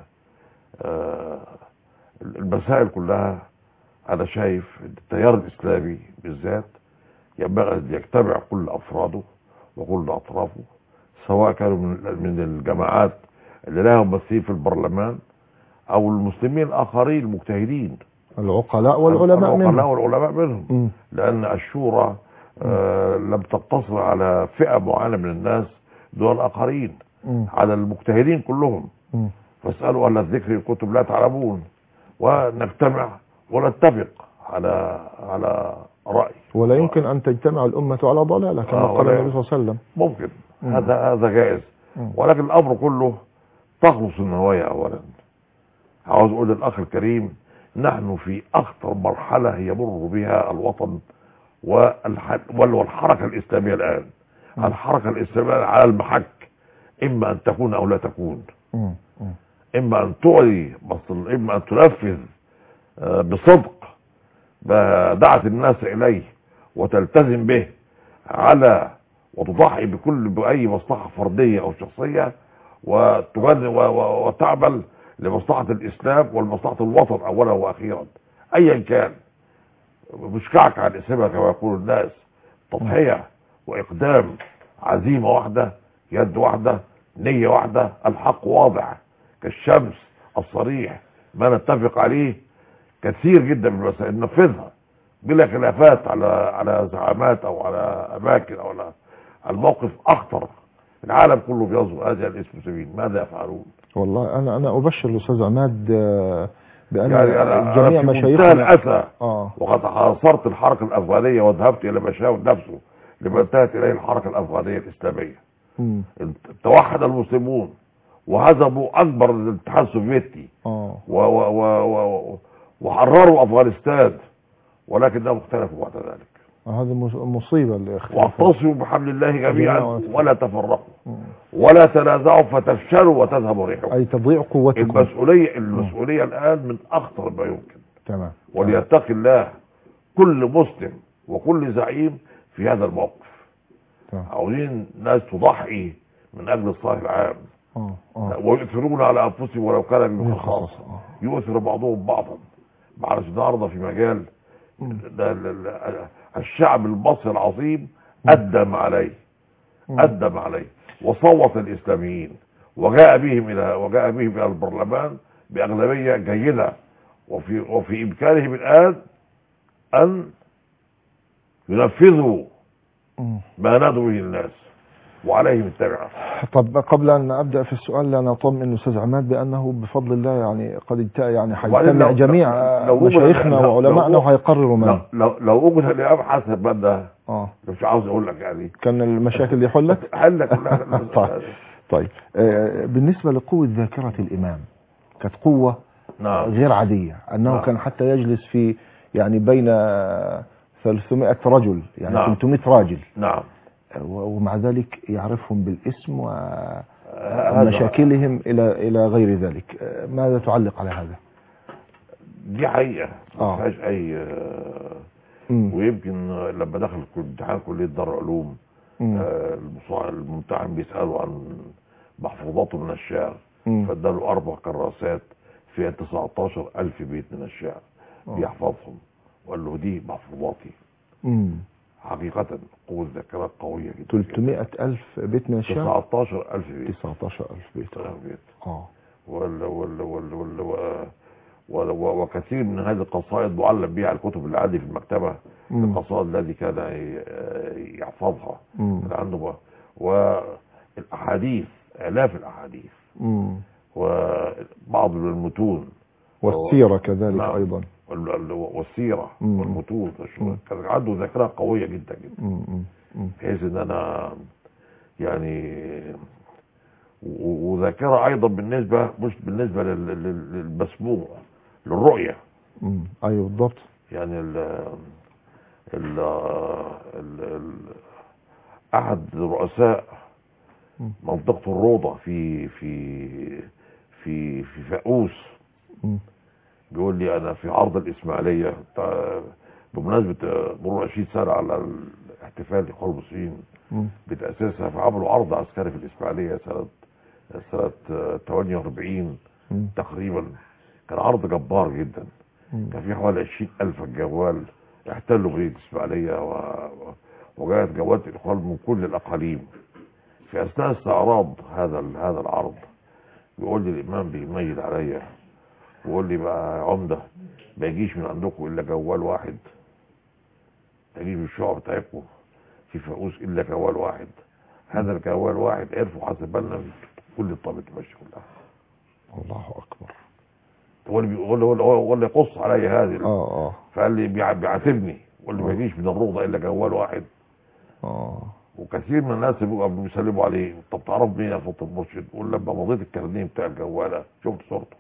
المسائل كلها انا شايف التيار الاسلامي بالذات ينبغي ان يجتمع كل افراده وكل اطرافه، سواء كانوا من الجماعات اللي لها ممثلين في البرلمان او المسلمين الاخرين المجتهدين،
العقلاء والعلماء
منهم. لان الشورى لم تقتصر على فئة معينة من الناس دول الاخرين، على المجتهدين كلهم. فاسألوا اهل الذكر ان كنتم لا تعلمون، ونجتمع ونتفق على رأي.
ولا يمكن ان تجتمع الامة على ضلالة كما قال النبي صلى الله عليه وسلم.
ممكن. هذا جائز. ولكن الامر كله تخلص النوايا اولا. عاوز اقول للاخ الكريم، نحن في اخطر مرحلة يمر بها الوطن والحركة الاسلامية الان. الحركة الاسلامية على المحك، اما ان تكون او لا تكون، اما ان تعلي مصر، اما ان تنفذ بصدق ما دعت الناس اليه وتلتزم به وتضحي بأي مصلحة فردية او شخصية، وتعمل لمصلحة الاسلام ولمصلحة الوطن اولا واخيرا ايا كان. مش كعك عن اسمها كما يقول الناس، تضحية واقدام، عزيمة واحدة، يد واحدة، نية واحدة، الحق واضح كالشمس الصريح، ما نتفق عليه كثير جدا من المسائل ننفذها بلا خلافات على زعامات او على اماكن او على الموقف. اخطر العالم كله بيظهر هذا الاسم سبيل، ماذا يفعلون؟
والله انا ابشر الاستاذ عماد بان
يعني
جميع مشايخنا
الاسى وقد حاصرت الحركه الافغانيه وذهبت الى مشاور نفسه لما انتهت اليه الحركه الافغانيه الاسلاميه. توحد المسلمون وهزموا اكبر الاتحاد السوفيتي وحرروا افغانستان، ولكنهم اختلفوا بعد ذلك.
هذه مصيبه اللي
واعتصموا بحبل الله جميعا ولا تفرقوا ولا تنازعوا فتفشلوا وتذهبوا ريحكم،
اي تضيع قوتكم.
المسؤوليه الان من اخطر ما يمكن.
تمام.
وليتقي الله كل مسلم وكل زعيم في هذا الموقف. عاوزين ناس تضحي من اجل الصالح العام، ويؤثرون على انفسهم ولو كان بهم خصاصه، يؤثر بعضهم بعضا. معلش النهارده في مجال الشعب المصري العظيم قدم عليه وصوت الاسلاميين وجاء بهم الى البرلمان باغلبيه جيده، وفي امكانهم الان ان ينفذوا ما نادوا به الناس وعليهم التبعه.
طب قبل ان ابدا في السؤال، انا اطمئن الاستاذ عماد بانه بفضل الله يعني قد هيجتمع جميع مشايخنا وعلمائنا وهيقرروا منه.
لو وجد الامام حسن البنا مش عاوز اقول لك يعني
كان المشاكل اللي حلت طيب بالنسبه لقوه ذاكره الامام، كانت قوه غير عادية، أنه كان حتى يجلس في يعني بين 300 رجل يعني 300 راجل. ومع ذلك يعرفهم بالاسم ومشاكلهم إلى غير ذلك. ماذا تعلق على هذا؟
دي حقيقة ما فيهاش أي ويمكن لما دخل امتحان كلية دار العلوم الممتحن بيسأله عن محفوظاته من الشعر، فاداله 4 كراسات فيها 19,000 بيت من الشعر بيحفظهم، وقال له دي محفوظاتي. حقيقة قوة ذاكرة قوية جدا.
300,000 بيت من الشعر؟
19,000 بيت.
19,000 بيت.
وكثير من هذه القصائد معلم بها على الكتب اللي عندي في المكتبة، القصائد التي كان يحفظها كان عنده، والأحاديث آلاف الأحاديث وبعض المتون
والسيرة كذلك أيضا،
والسيرة والمتون. كان عنده ذاكرة قوية جدا جدا، بحيث ان انا يعني وذاكرة ايضا بالنسبة مش بالنسبة للمسموع، للرؤية.
ايوه بالضبط.
يعني احد رؤساء منطقة الروضة في فاقوس بيقول لي انا في عرض الاسماعيلية بمناسبة مرور 20 سنة على الاحتفال لإخوان المسلمين بتأسيسها، فعملوا عرض عسكري في الاسماعيلية سنة 48 تقريبا. كان عرض جبار جدا، كان في حوالي 20,000 جوال احتلوا مدينة الاسماعيلية وجاءت جوالات الإخوان من كل الأقاليم. في أثناء استعراض هذا العرض بيقول لي الإمام بيميل عليا ويقول لي بقى عمدة ما يجيش من عندكم إلا جوال واحد، تجيب الشعب بتاعكم في فاقوس إلا جوال واحد. هذا الجوال واحد عرفوا حسب لنا كل الطابق المشي كلها.
الله أكبر.
هو اللي يقص علي هذه فقال لي بيعاتبني وقال لي ما يجيش من الروضة إلا جوال واحد. وكثير من الناس بيسلموا عليه، طب تعرف مين يا فضل المرشد؟ يقول لما مضيت الكارنيه بتاع الجوالة شفت صورته.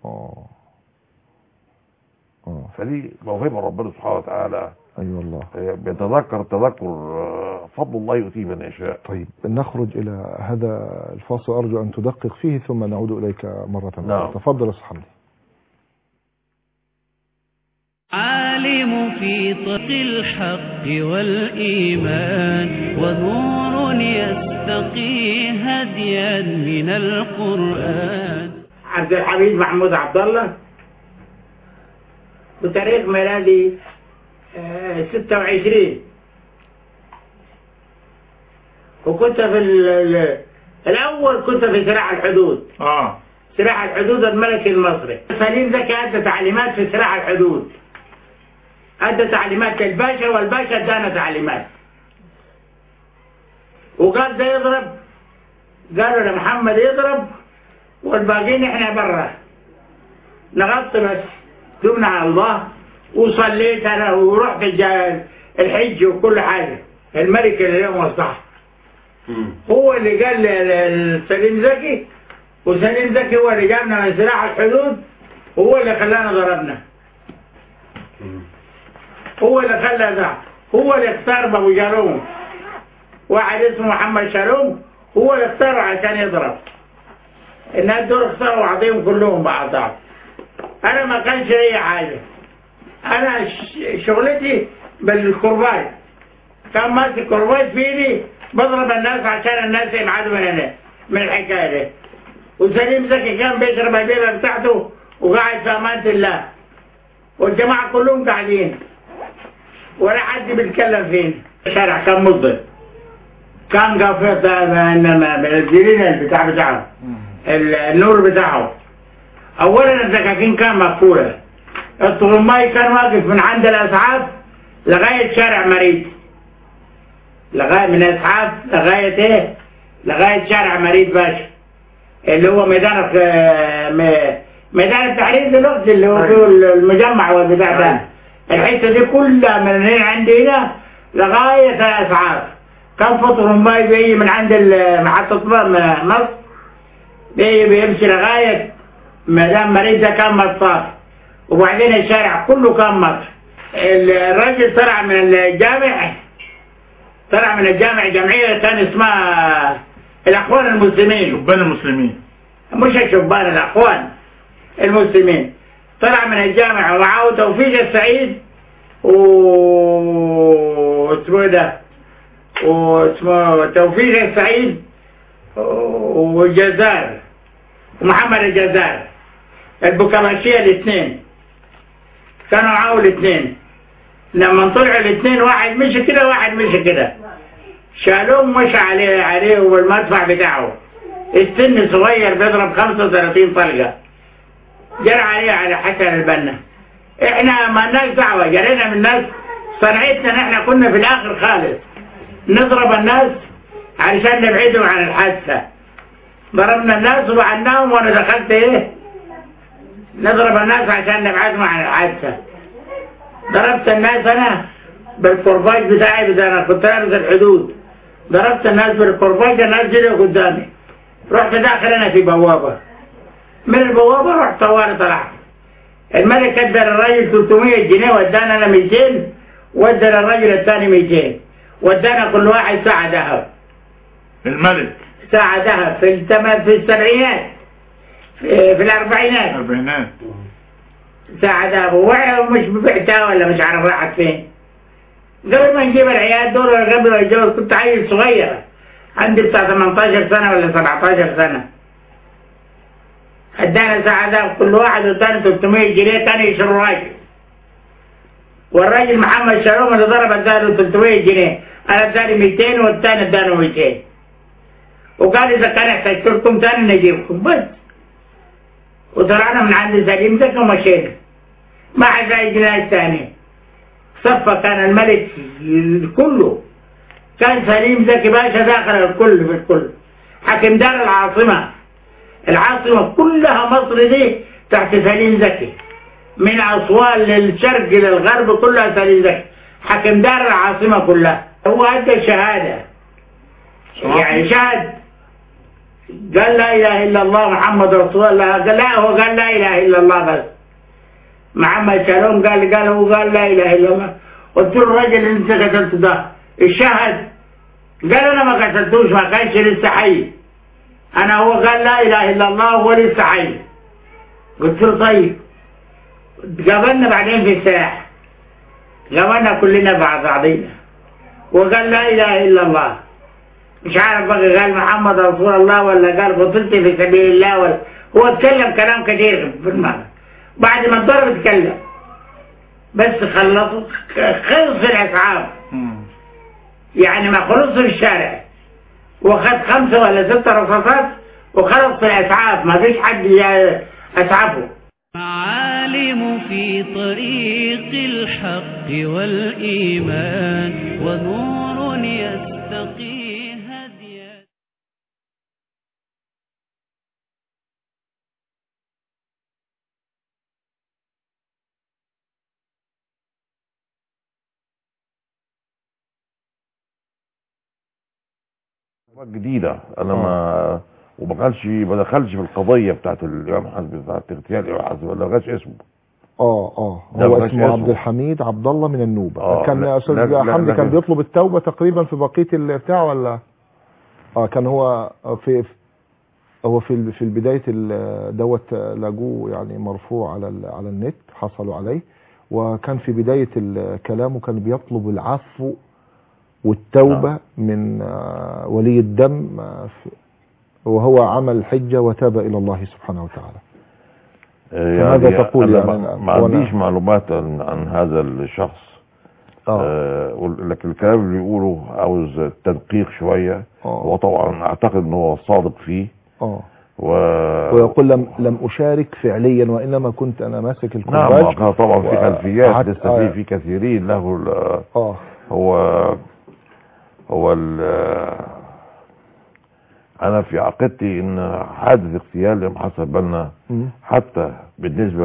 فدي موهبة ربنا سبحانه وتعالى.
ايوه والله.
بيتذكر فضل الله يؤتيه من يشاء.
طيب نخرج الى هذا الفاصل، ارجو ان تدقق فيه ثم نعود اليك مرة اخرى. تفضل يا حمدي.
عالم في طريق الحق والإيمان ونور يستقي هديا من القرآن.
عبد الحميد محمود عبد الله، بتاريخ ميلادي 26، وكنت في الأول كنت في سلاح الحدود. سلاح الحدود الملكي المصري. سليم زكي أدى تعليمات في سلاح الحدود، أدى تعليمات للباشا والباشا ادانا تعليمات، وقال ده يضرب، قالوا لمحمد يضرب والباقيين احنا برا نغطي بس. دمنا على الله، وصليت انا ورحت الحج وكل حاجه. الملك اللي اليوم وصح هو اللي قال لسليم زكي، وسليم زكي هو اللي جابنا من سلاح الحدود، وهو اللي خلانا ضربنا، هو اللي خلى ده، هو اللي اختار ابو جالوم، واحد اسمه محمد شالوم، هو اللي اختاره عشان يضرب. الناس دول اختاروا بعضهم كلهم بعض. انا ما كانش لي حاجه، انا شغلتي بالكرباج، كان ماسك كرباج في ايدي بضرب الناس عشان الناس يبعدوا من الحكايه دي. وسليم زكي كان بيشرب البيبه بتاعته وقاعد في امانه الله، والجماعه كلهم قاعدين ولا حد بيتكلم فينا. الشارع كان مظلم، كان قافل منزلين البتاع بتاعه النور بتاعه. اولا الدكاكين كان مقفوله، الطرماي كان واقف من عند الاسعاف لغايه شارع مريد، لغايه من الاسعاف لغايه لغايه شارع مريد باشا اللي هو ميدان التحرير دلوقتي، اللي هو فيه المجمع والبتاع ده. الحته دي كلها من هنا عندي هنا لغايه الاسعاف كان في طرماي بيجي من عند محطه مصر، بيمشي لغايه ما دام مريض ده كان مطاط، وبعدين الشارع كله كان مطر. الراجل طلع من الجامع، جمعية كان اسمها الأخوان المسلمين،
شبان المسلمين،
مش الشبان، الأخوان المسلمين. طلع من الجامع ومعه توفيق السعيد واسمه توفيق السعيد والجزار ومحمد الجزار، البكراشية الاثنين كانوا معاه الاثنين. لما طلعوا الاثنين، واحد مشي كده واحد مشي كده، شالوه مشى عليه والمدفع بتاعه، السن صغير بيضرب 35 طلقة، جرى عليه على حسن البنا. احنا ما لناش دعوة، جرينا من الناس، صنعتنا احنا كنا في الاخر خالص نضرب الناس علشان نبعدهم عن الحادثة. ضربنا الناس وبعناهم، وانا دخلت نضرب الناس عشان نبعدهم عن الحادثة. ضربت الناس انا بالكرباج بتاعي، انا كنت لابس الحدود، ضربت الناس بالكرباج، الناس جريوا قدامي، رحت داخل انا في بوابة، من البوابة رحت طوالي طلعت. الملك ادى للراجل 300 جنيه وادانا انا 200، وادى للراجل الثاني 200، وادانا كل واحد ساعة ذهب.
الملك
ساعة ذهب في السبعينات، في الأربعينات ساعة ذهب، ومش بعتها ولا مش عارف راحت فين. قبل ما نجيب العيال دول، قبل ما يتجوز كنت عيل صغير، عندي بتاع 18 سنة ولا 17 سنة. ادانا ساعة ذهب كل واحد، وادانا 300 جنيه تاني يشروا راجل. والراجل محمد شالوم اللي ضرب اداله 300 جنيه، انا اداني 200 والتاني اداني 200، وقال اذا كان احتجت لكم تاني نجيبكم بس. وطلعنا من عند سليم زكي ومشينا، ما حد جنيه تاني. صفى كان الملك كله، كان سليم زكي باشا داخل الكل في الكل، حاكم دار العاصمة كلها مصر دي تحت سليم زكي، من أسوان للشرق للغرب كلها سليم زكي، حاكم دار العاصمة كلها. هو أدى الشهادة، يعني شهد، قال لا إله إلا الله محمد رسول الله، قال لا، هو قال لا إله إلا الله بس. محمد شالوم هو قال لا إله إلا الله. قلت له الراجل اللي انت قتلته ده الشهد؟ قال انا ما قتلتوش، ما كانش لسه حي، انا هو قال لا اله الا الله وهو لسه حي. قلت له طيب. قابلنا بعدين في الساحه، قابلنا كلنا بعضينا، وقال لا اله الا الله، مش عارف بقى قال محمد رسول الله ولا قال قتلت في سبيل الله، ولا هو اتكلم كلام كثير في المعنى. بعد ما الضرب اتكلم بس خلص الاسعاف، يعني ما خلص في الشارع، وخد 5 ولا 6 رصاصات وخلص في الاسعاف، ما فيش حد اسعفه.
معالم في طريق الحق والإيمان، ونور يستقي هديا.
جديدة، انا ما دخلش في القضية بتاعت الامام حزب، بتاعت اغتيال الامام حزب، ولا ما اسمه.
هو اسمه عبد الحميد عبد الله من النوبة. كان استاذ حمدي كان بيطلب التوبة تقريبا في بقية بتاعه، ولا كان هو في البداية دوت لاقوه يعني مرفوع على النت، حصلوا عليه، وكان في بداية كلامه كان بيطلب العفو والتوبة من ولي الدم، وهو عمل حجة وتاب إلى الله سبحانه وتعالى.
ماذا تقول؟ يعني ما عنديش معلومات عن هذا الشخص، لكن الكلام اللي بيقوله عاوز تدقيق شوية، وطبعا اعتقد ان هو صادق فيه.
ويقول لم أشارك فعليا، وإنما كنت أنا ماسك الكرباج.
نعم، طبعا في خلفيات لسه في كثيرين له هو انا في عقيدتي ان حادث اغتيال الامام حسن البنا حتى بالنسبه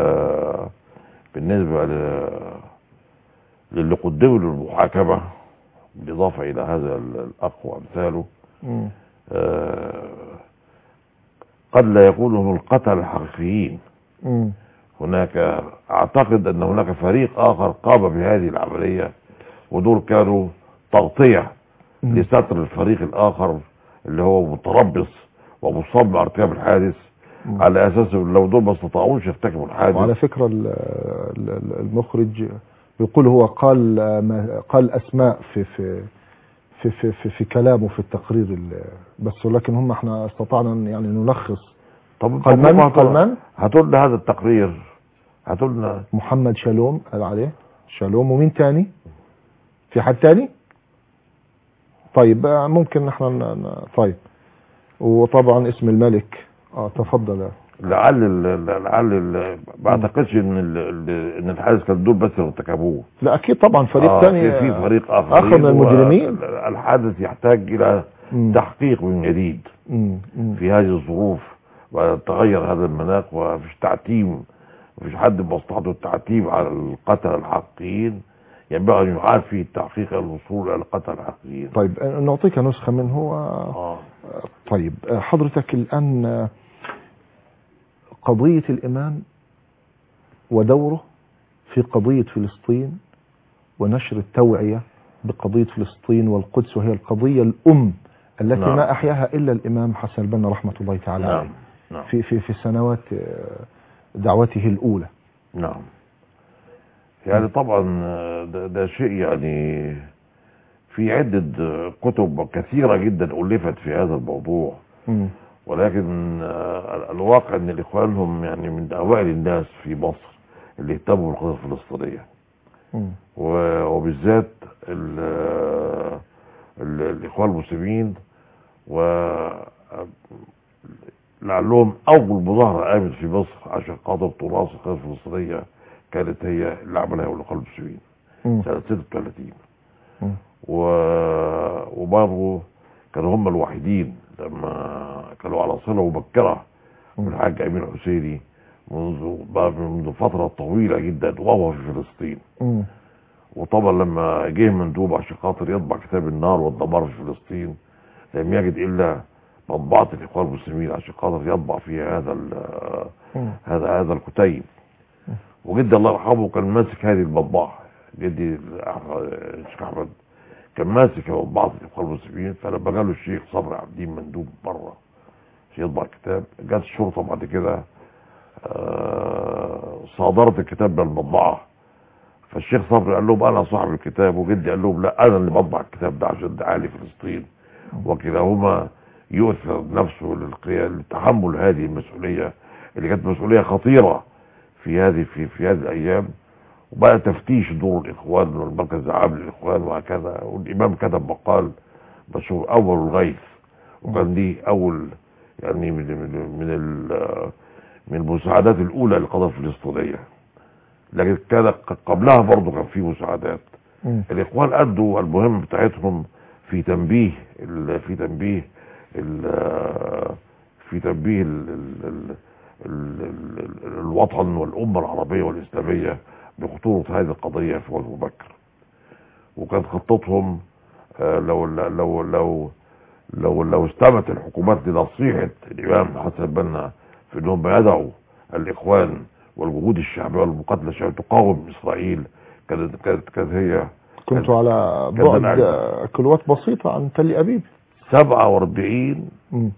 للي قدموا للمحاكمه، بالاضافه الى هذا الاخ وامثاله، قد لا يكونوا هم القتلة الحقيقيين. هناك اعتقد ان هناك فريق اخر قام بهذه العملية، ودول كانوا تغطية لستر الفريق الاخر اللي هو متربص ومصاب ارتكاب الحادث، على اساس لو دول ما استطاعوش يرتكبوا الحادث.
وعلى فكرة المخرج بيقول هو قال اسماء في كلامه في التقرير، بس ولكن هم احنا استطعنا يعني نلخص.
طب
قال من
هاتوا لنا هذا التقرير، هاتوا لنا
محمد شالوم قال عليه شالوم، ومين تاني؟ في حد تاني؟ طيب ممكن نحن طيب، وطبعا اسم الملك. تفضل.
لعل ما اعتقدش ان الحادث كان دول بس اللي ارتكبوه.
لا اكيد طبعا فريق ثاني،
في فريق اخر
من المجرمين.
الحادث يحتاج الى تحقيق من جديد في هذه الظروف، وتغير هذا المناخ، ومفيش تعتيم، مفيش حد بمصلحته التعتيم على القتلة الحقيقيين، ينبغي ان يعاد فيه التحقيق الوصول الى القتلة الحقيقيين.
طيب نعطيك نسخة منه. طيب حضرتك الان قضية الإمام ودوره في قضية فلسطين ونشر التوعية بقضية فلسطين والقدس، وهي القضية الأم التي ما أحياها إلا الإمام حسن البنا رحمة الله تعالى عليه في سنوات دعوته الأولى.
نعم. يعني طبعا ده شيء يعني في عدة كتب كثيرة جدا ألفت في هذا الموضوع، ولكن الواقع ان الاخوان هم يعني من اوائل الناس في مصر اللي اهتموا بالقضيه الفلسطينيه، وبالذات الاخوان المسلمين، ولعلهم اول مظاهره قامت في مصر عشان خاطر تراث القضيه الفلسطينيه كانت هي اللي عملها الاخوان المسلمين سنه 36. وبرضه كانوا هم الوحيدين لما كانوا على صلة مبكرة بالحاج أمين الحسيني منذ فترة طويلة جدا وهو في فلسطين. وطبعا لما جه مندوب عشان خاطر يطبع كتاب النار والدمار في فلسطين، لم يجد إلا مطبعة الإخوان المسلمين عشان خاطر يطبع فيها هذا الكتيب. وجدي الله يرحمه كان ماسك هذه المطبعة، جدي الشيخ أحمد كان ماسك مطبعة الإخوان المسلمين. فلما جاله الشيخ صبري عابدين مندوب بره عشان يطبع الكتاب، جت الشرطة بعد كده صادرت الكتاب من المطبعة. فالشيخ صبري قال لهم انا صاحب الكتاب، وجدي قال لهم لا انا اللي بطبع الكتاب ده عشان ده اهل فلسطين. وكلاهما يؤثر نفسه لتحمل هذه المسؤولية اللي كانت مسؤولية خطيرة في هذه الايام. وبقى تفتيش دور الاخوان والمركز العام للاخوان وهكذا. والامام كتب مقال مشهور اول الغيث، وكان دي اول يعني من المساعدات الاولى للقضيه الفلسطينيه. لكن كان قبلها برضه كان في مساعدات. الاخوان ادوا المهمه بتاعتهم في تنبيه الوطن والامه العربيه والاسلاميه بخطوره هذه القضيه في وقت مبكر. وكانت خطتهم لو استمت الحكومات لنصيحه الامام حسن البنا في انهم يدعوا الاخوان والجهود الشعبيه والمقاتله عشان تقاوم اسرائيل، كانت هي
كنتوا على بعد كيلوات بسيطه عن تل ابيب.
47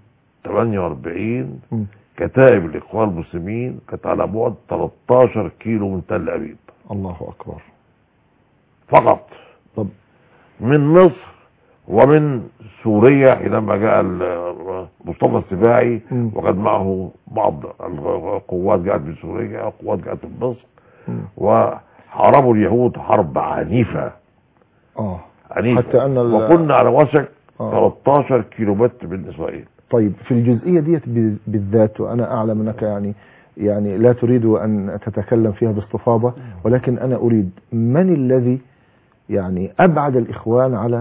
48 كتائب الاخوان المسلمين كانت على بعد 13 كيلو من تل ابيب.
الله اكبر.
فقط.
طب
من مصر ومن سوريا حينما جاء مصطفى السباعي وكان معه بعض القوات جاءت من سوريا وقوات جاءت من مصر، وحاربوا اليهود حرب عنيفة.
حتى ان
وكنا على وشك 13 كيلومتر من اسرائيل.
طيب في الجزئية ديت بالذات، وانا اعلم انك يعني لا تريد ان تتكلم فيها باستفاضة، ولكن انا اريد من الذي يعني ابعد الاخوان على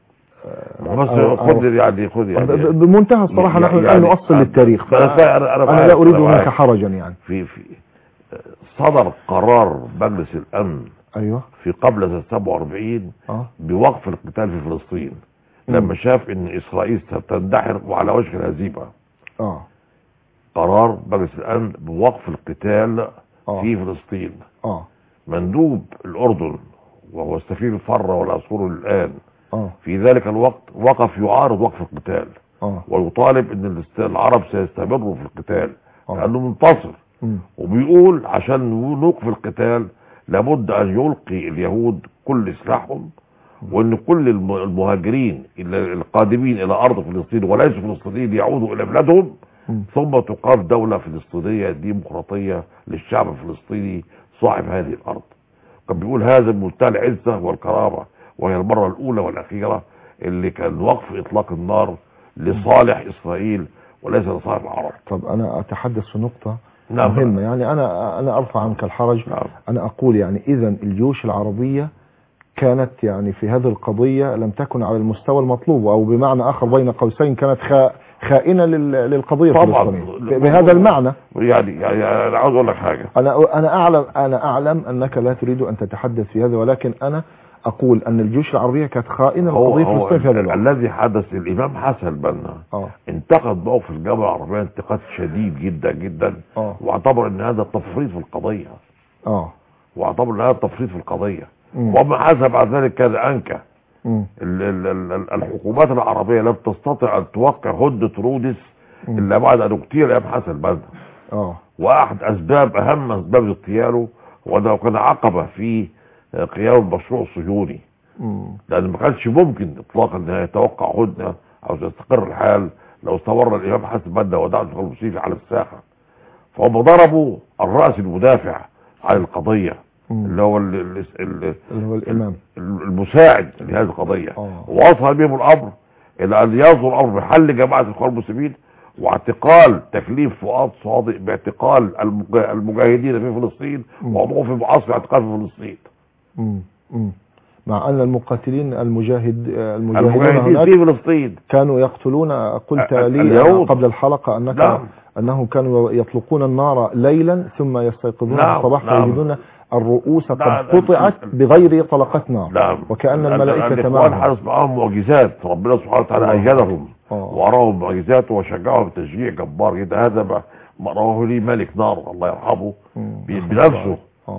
خذ يعني
بمنتهى الصراحة نحن الان نؤصل للتاريخ، انا لا اريد منك حرجا. يعني
في صدر قرار مجلس الامن في قبل سنة 47 بوقف القتال في فلسطين لما شاف ان اسرائيل ستندحر وعلى وشك الهزيمة. قرار مجلس الامن بوقف القتال في فلسطين. مندوب الاردن وهو السفير الفرة والعصفور الان في ذلك الوقت وقف يعارض وقف القتال ويطالب ان العرب سيستمروا في القتال لانه منتصر، وبيقول عشان نوقف القتال لابد ان يلقي اليهود كل سلاحهم، وان كل المهاجرين القادمين الى ارض فلسطين وليسوا فلسطينيين يعودوا الى بلادهم، ثم تقام دولة فلسطينية ديمقراطية للشعب الفلسطيني صاحب هذه الارض. كان بيقول هذا بمنتهى العزة والكرامة، وهي المرة الاولى والاخيرة اللي كان وقف اطلاق النار لصالح اسرائيل وليس لصالح العرب.
طب انا اتحدث في نقطة مهمة، يعني انا ارفع عنك الحرج. انا اقول يعني اذا الجيوش العربية كانت يعني في هذه القضية لم تكن على المستوى المطلوب، او بمعنى اخر بين قوسين كانت خائنة للقضية الفلسطينية بهذا المعنى.
يعني انا عاوز اقول لك حاجة،
انا اعلم انك لا تريد ان تتحدث في هذا، ولكن انا اقول ان الجيوش العربية كانت خائنة للقضية الفلسطينية في هذا الوقت.
الذي حدث الامام حسن البنا انتقد موقف الجامعة العربية انتقاد شديد جدا جدا، واعتبر ان هذا تفريط في القضية. واعتبر ان هذا تفريط في القضية، وما حسب بعد ذلك كان انكى. الحكومات العربية لم تستطع ان توقع هدنة رودس الا بعد ان اغتيل الامام حسن البنا. واحد اهم اسباب اغتياله وانه كان عقبة في قيام المشروع الصهيوني، لان ما كانش ممكن اطلاقا ان يتوقع هدنة او تستقر الحال لو استمر الامام حسن البنا ودعوة المسلمين على الساحة. فهم ضربوا الرأس المدافع عن القضية اللي هو
الامام
المساعد لهذه القضية، ووصل بهم الامر الى ان يصدر الامر بحل جماعة الاخوان المسلمين واعتقال تكليف فؤاد صادق باعتقال المجاهدين في فلسطين ووضعهم في معسكر اعتقال في فلسطين.
مع ان المقاتلين المجاهدين
في فلسطين
كانوا يقتلون. قلت لي قبل الحلقة انهم كانوا يطلقون النار ليلا ثم يستيقظون في الصباح فيجدون الرؤوس قد قطعت بغير طلقات نار. وكأن الملائكة
معهم. حدث معهم معجزات، ربنا سبحانه وتعالى أيدهم وأراهم معجزات وشجعهم بتشجيع جبار جدا. هذا ما راه لي ملك نار الله يرحمه بنفسه،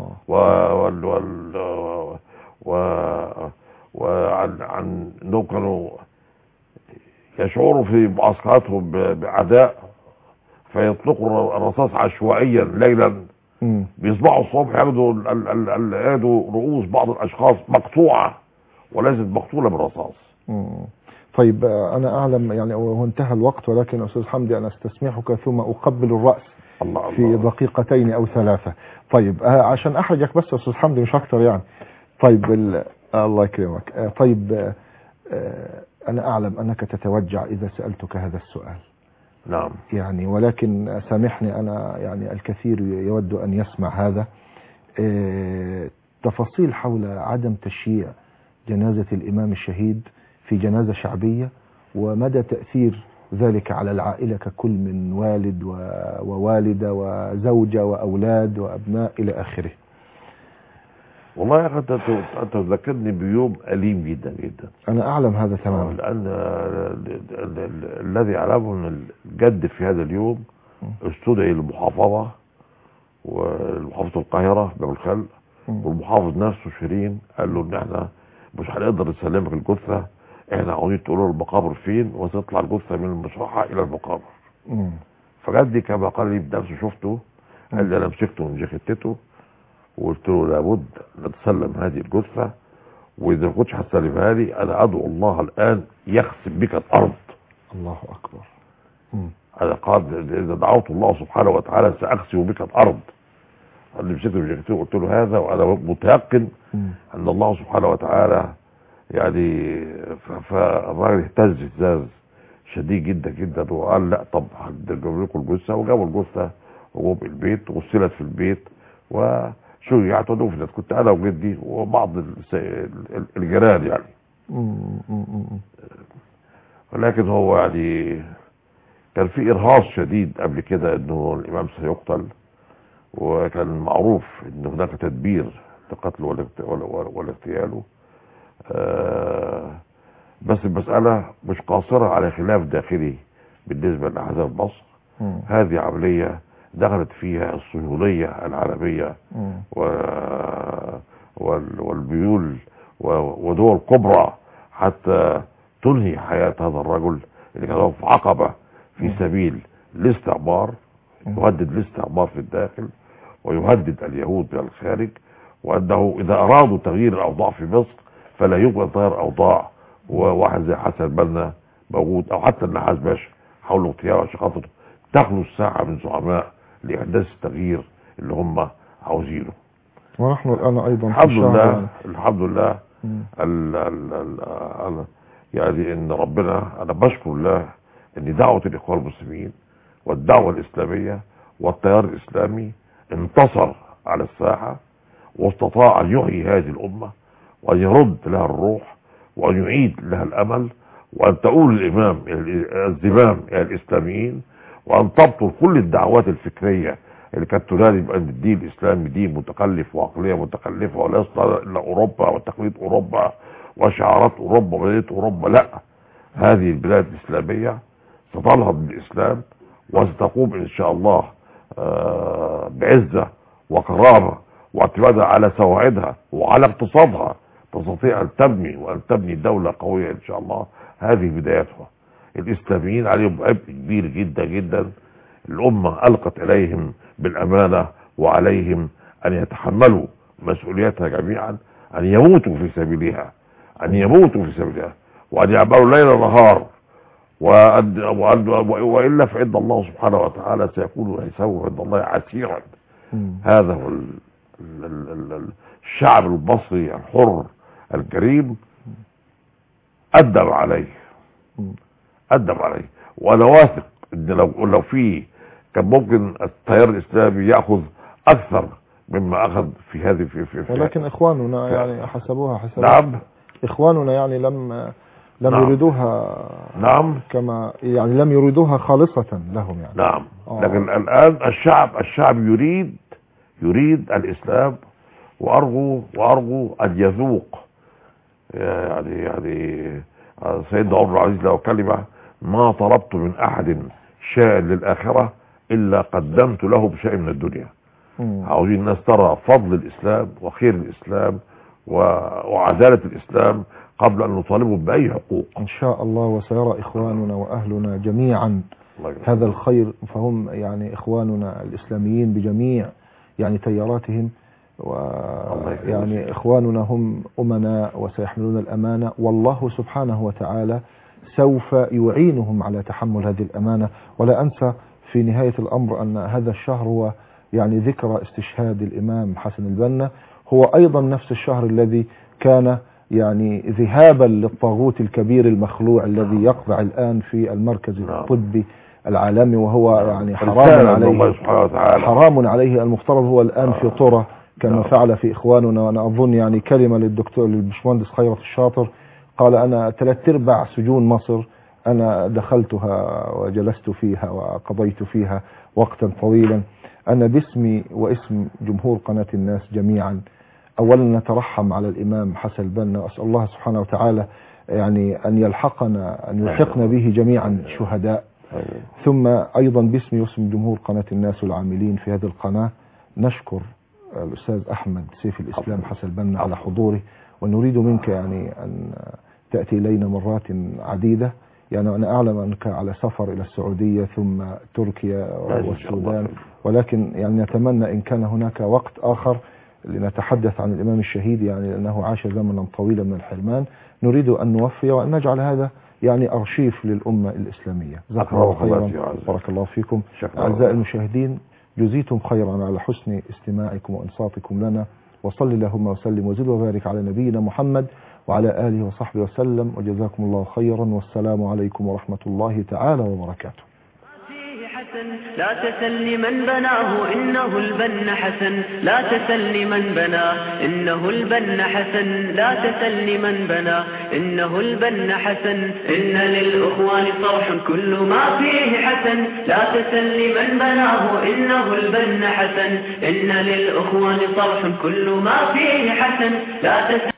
وعن انهم كانوا يشعروا في معسكراتهم بعداء فيطلقوا الرصاص عشوائيا ليلا، بيصبحوا الصبح ياخدوا رؤوس بعض الاشخاص مقطوعه وليست مقتوله بالرصاص.
طيب انا اعلم يعني وانتهى الوقت، ولكن استاذ حمدي انا استسمحك ثم اقبل الراس في دقيقتين او ثلاثه. طيب عشان احرجك بس يا استاذ حمدي مش اكتر يعني. طيب الله يكرمك. طيب انا اعلم انك تتوجع اذا سالتك هذا السؤال.
نعم.
يعني ولكن سامحني انا يعني الكثير يود ان يسمع هذا. تفاصيل حول عدم تشييع جنازة الامام الشهيد في جنازة شعبية، ومدى تأثير ذلك على العائلة ككل من والد ووالدة وزوجة وأولاد وأبناء إلى آخره.
والله يا أخي أنت تذكرني بيوم أليم جدا جدا.
أنا أعلم هذا تماما.
لأن الذي أعلمه أن الجد في هذا اليوم استدعي للمحافظة ومحافظة القاهرة باب الخل، والمحافظ نفسه شيرين قال له إن إحنا مش هنقدر نسلمك الجثة، إحنا عاوزين تقولوا المقابر فين وتطلع الجثة من المشرحة إلى المقابر. فجدي كما قال لي بنفسه شفته، قال لي أنا مسكته من جاكيتته وقلت له لابد نتسلم هذه الجثة، واذا ما كنتش هتسلمها لي انا ادعو الله الان يخسف بك الارض.
الله اكبر.
انا قال اذا دعوت الله سبحانه وتعالى ساخسف بك الارض. قال لي مسكته بجاكيته قلت له هذا وانا متيقن ان الله سبحانه وتعالى يعني فالراجل اهتز اهتزاز شديد جدا جدا، وقال لا طب هجيب لكم الجثة، وجابوا الجثة وجابوا البيت وغسلت في البيت وشيعت ودفنت. كنت انا وجدي وبعض الجيران يعني. ولكن هو يعني كان في ارهاص شديد قبل كده انه الامام سيقتل، وكان معروف ان هناك تدبير لقتله ولا اغتياله. بس المسألة مش قاصرة على خلاف داخلي بالنسبة لأحزاب مصر، هذه عملية دخلت فيها الصهيونية العالمية والبيول ودول كبرى حتى تنهي حياة هذا الرجل اللي كان في عقبة في سبيل الاستعمار، يهدد الاستعمار في الداخل ويهدد اليهود من الخارج، وأنه إذا أرادوا تغيير الأوضاع في مصر فلا يمكن تغيير أوضاع وواحد زي حسن البنا موجود أو حتى النحاس باشا حاولوا اغتياله عشان خاطر تاخدوا الساعة من زعماء لإحداث التغيير اللي هم عاوزينه.
ونحن الآن أيضا
الحمد لله يعني إن ربنا، أنا بشكر الله إن دعوة الإخوان المسلمين والدعوة الإسلامية والتيار الإسلامي انتصر على الساحة واستطاع أن يحيي هذه الأمة وأن يرد لها الروح وأن يعيد لها الأمل وأن تؤول الزمام إلى الإسلاميين وأن تبطل كل الدعوات الفكرية اللي كانت تنادي بأن الدين الإسلامي دين متخلف وعقلية متخلفة ولا يصلح إلا أوروبا وتقليد أوروبا وشعارات أوروبا ومدينة أوروبا. لا، هذه البلاد الإسلامية ستنهض بالإسلام وستقوم إن شاء الله بعزة وكرامة واعتمادها على سواعدها وعلى اقتصادها، تستطيع أن تبني وأن تبني دولة قوية إن شاء الله. هذه بدايتها. الإسلاميين عليهم عبء كبير جدا جدا، الأمة ألقت إليهم بالأمانة وعليهم أن يتحملوا مسؤوليتها جميعا، أن يموتوا في سبيلها، وأن يعملوا ليل نهار، وإلا فإن الله سبحانه وتعالى سيكون حسابه عند الله عسيرا. هذا هو الشعب المصري الحر الكريم أدب عليه، وأنا واثق إن لو في كان ممكن التيار الإسلامي يأخذ أكثر مما أخذ في هذه
ولكن إخواننا يعني حسبوها حسابات.
نعم،
إخواننا يعني لم يريدوها.
نعم،
كما يعني لم يريدوها خالصة لهم يعني.
نعم. لكن الآن الشعب يريد الإسلام، وأرجو أن يذوق يعني سيدنا عمر العزيز له كلمة: ما طلبت من أحد شيء للآخرة إلا قدمت له بشيء من الدنيا. عاوزين الناس ترى فضل الإسلام وخير الإسلام وعدالة الإسلام قبل أن نطالبهم بأي حقوق
إن شاء الله. وسيرى إخواننا وأهلنا جميعا هذا الخير، فهم يعني إخواننا الإسلاميين بجميع يعني تياراتهم، ويعني إخواننا هم أمناء وسيحملون الأمانة، والله سبحانه وتعالى سوف يعينهم على تحمل هذه الأمانة. ولا أنسى في نهاية الأمر أن هذا الشهر هو يعني ذكرى استشهاد الإمام حسن البنا، هو أيضا نفس الشهر الذي كان يعني ذهابا للطاغوت الكبير المخلوع الذي يقضع الآن في المركز الطبي العالمي، وهو يعني حرام عليه المفترض هو الآن في طرة كما فعل في إخواننا. وأنا أظن يعني كلمة للبشمهندس خيرت الشاطر، قال: أنا 3/4 سجون مصر أنا دخلتها وجلست فيها وقضيت فيها وقتا طويلا. أنا باسمي واسم جمهور قناة الناس جميعا أولا نترحم على الإمام حسن البنا، وأسأل الله سبحانه وتعالى يعني أن يلحقنا به جميعا شهداء. ثم أيضا باسمي واسم جمهور قناة الناس والعاملين في هذه القناة نشكر الأستاذ أحمد سيف الإسلام حسن البنا على حضوره، ونريد منك يعني أن تأتي إلينا مرات عديدة. يعني أنا أعلم أنك على سفر إلى السعودية ثم تركيا والسودان، ولكن يعني نتمنى إن كان هناك وقت آخر لنتحدث عن الإمام الشهيد، يعني لأنه عاش زمنا طويلا من الحرمان، نريد أن نوفي وأن نجعل هذا يعني أرشيف للأمة الإسلامية. جزاكم الله خيرا، بارك الله فيكم. أعزائي المشاهدين، جزيتم خيرا على حسن استماعكم وإنصاتكم لنا، وصل اللهم وسلم وزد وبارك على نبينا محمد وعلى آله وصحبه وسلم، وجزاكم الله خيرا، والسلام عليكم ورحمة الله تعالى وبركاته.
لا تسل من بناه إنه البن حسن، لا تسل من بناه إنه البن حسن، لا تسل من بناه إنه البن حسن. إن للأخوان صرح كل ما فيه حسن، لا تسل من بناه إنه البن حسن. إن للأخوان صرح كل ما فيه حسن، لا تسل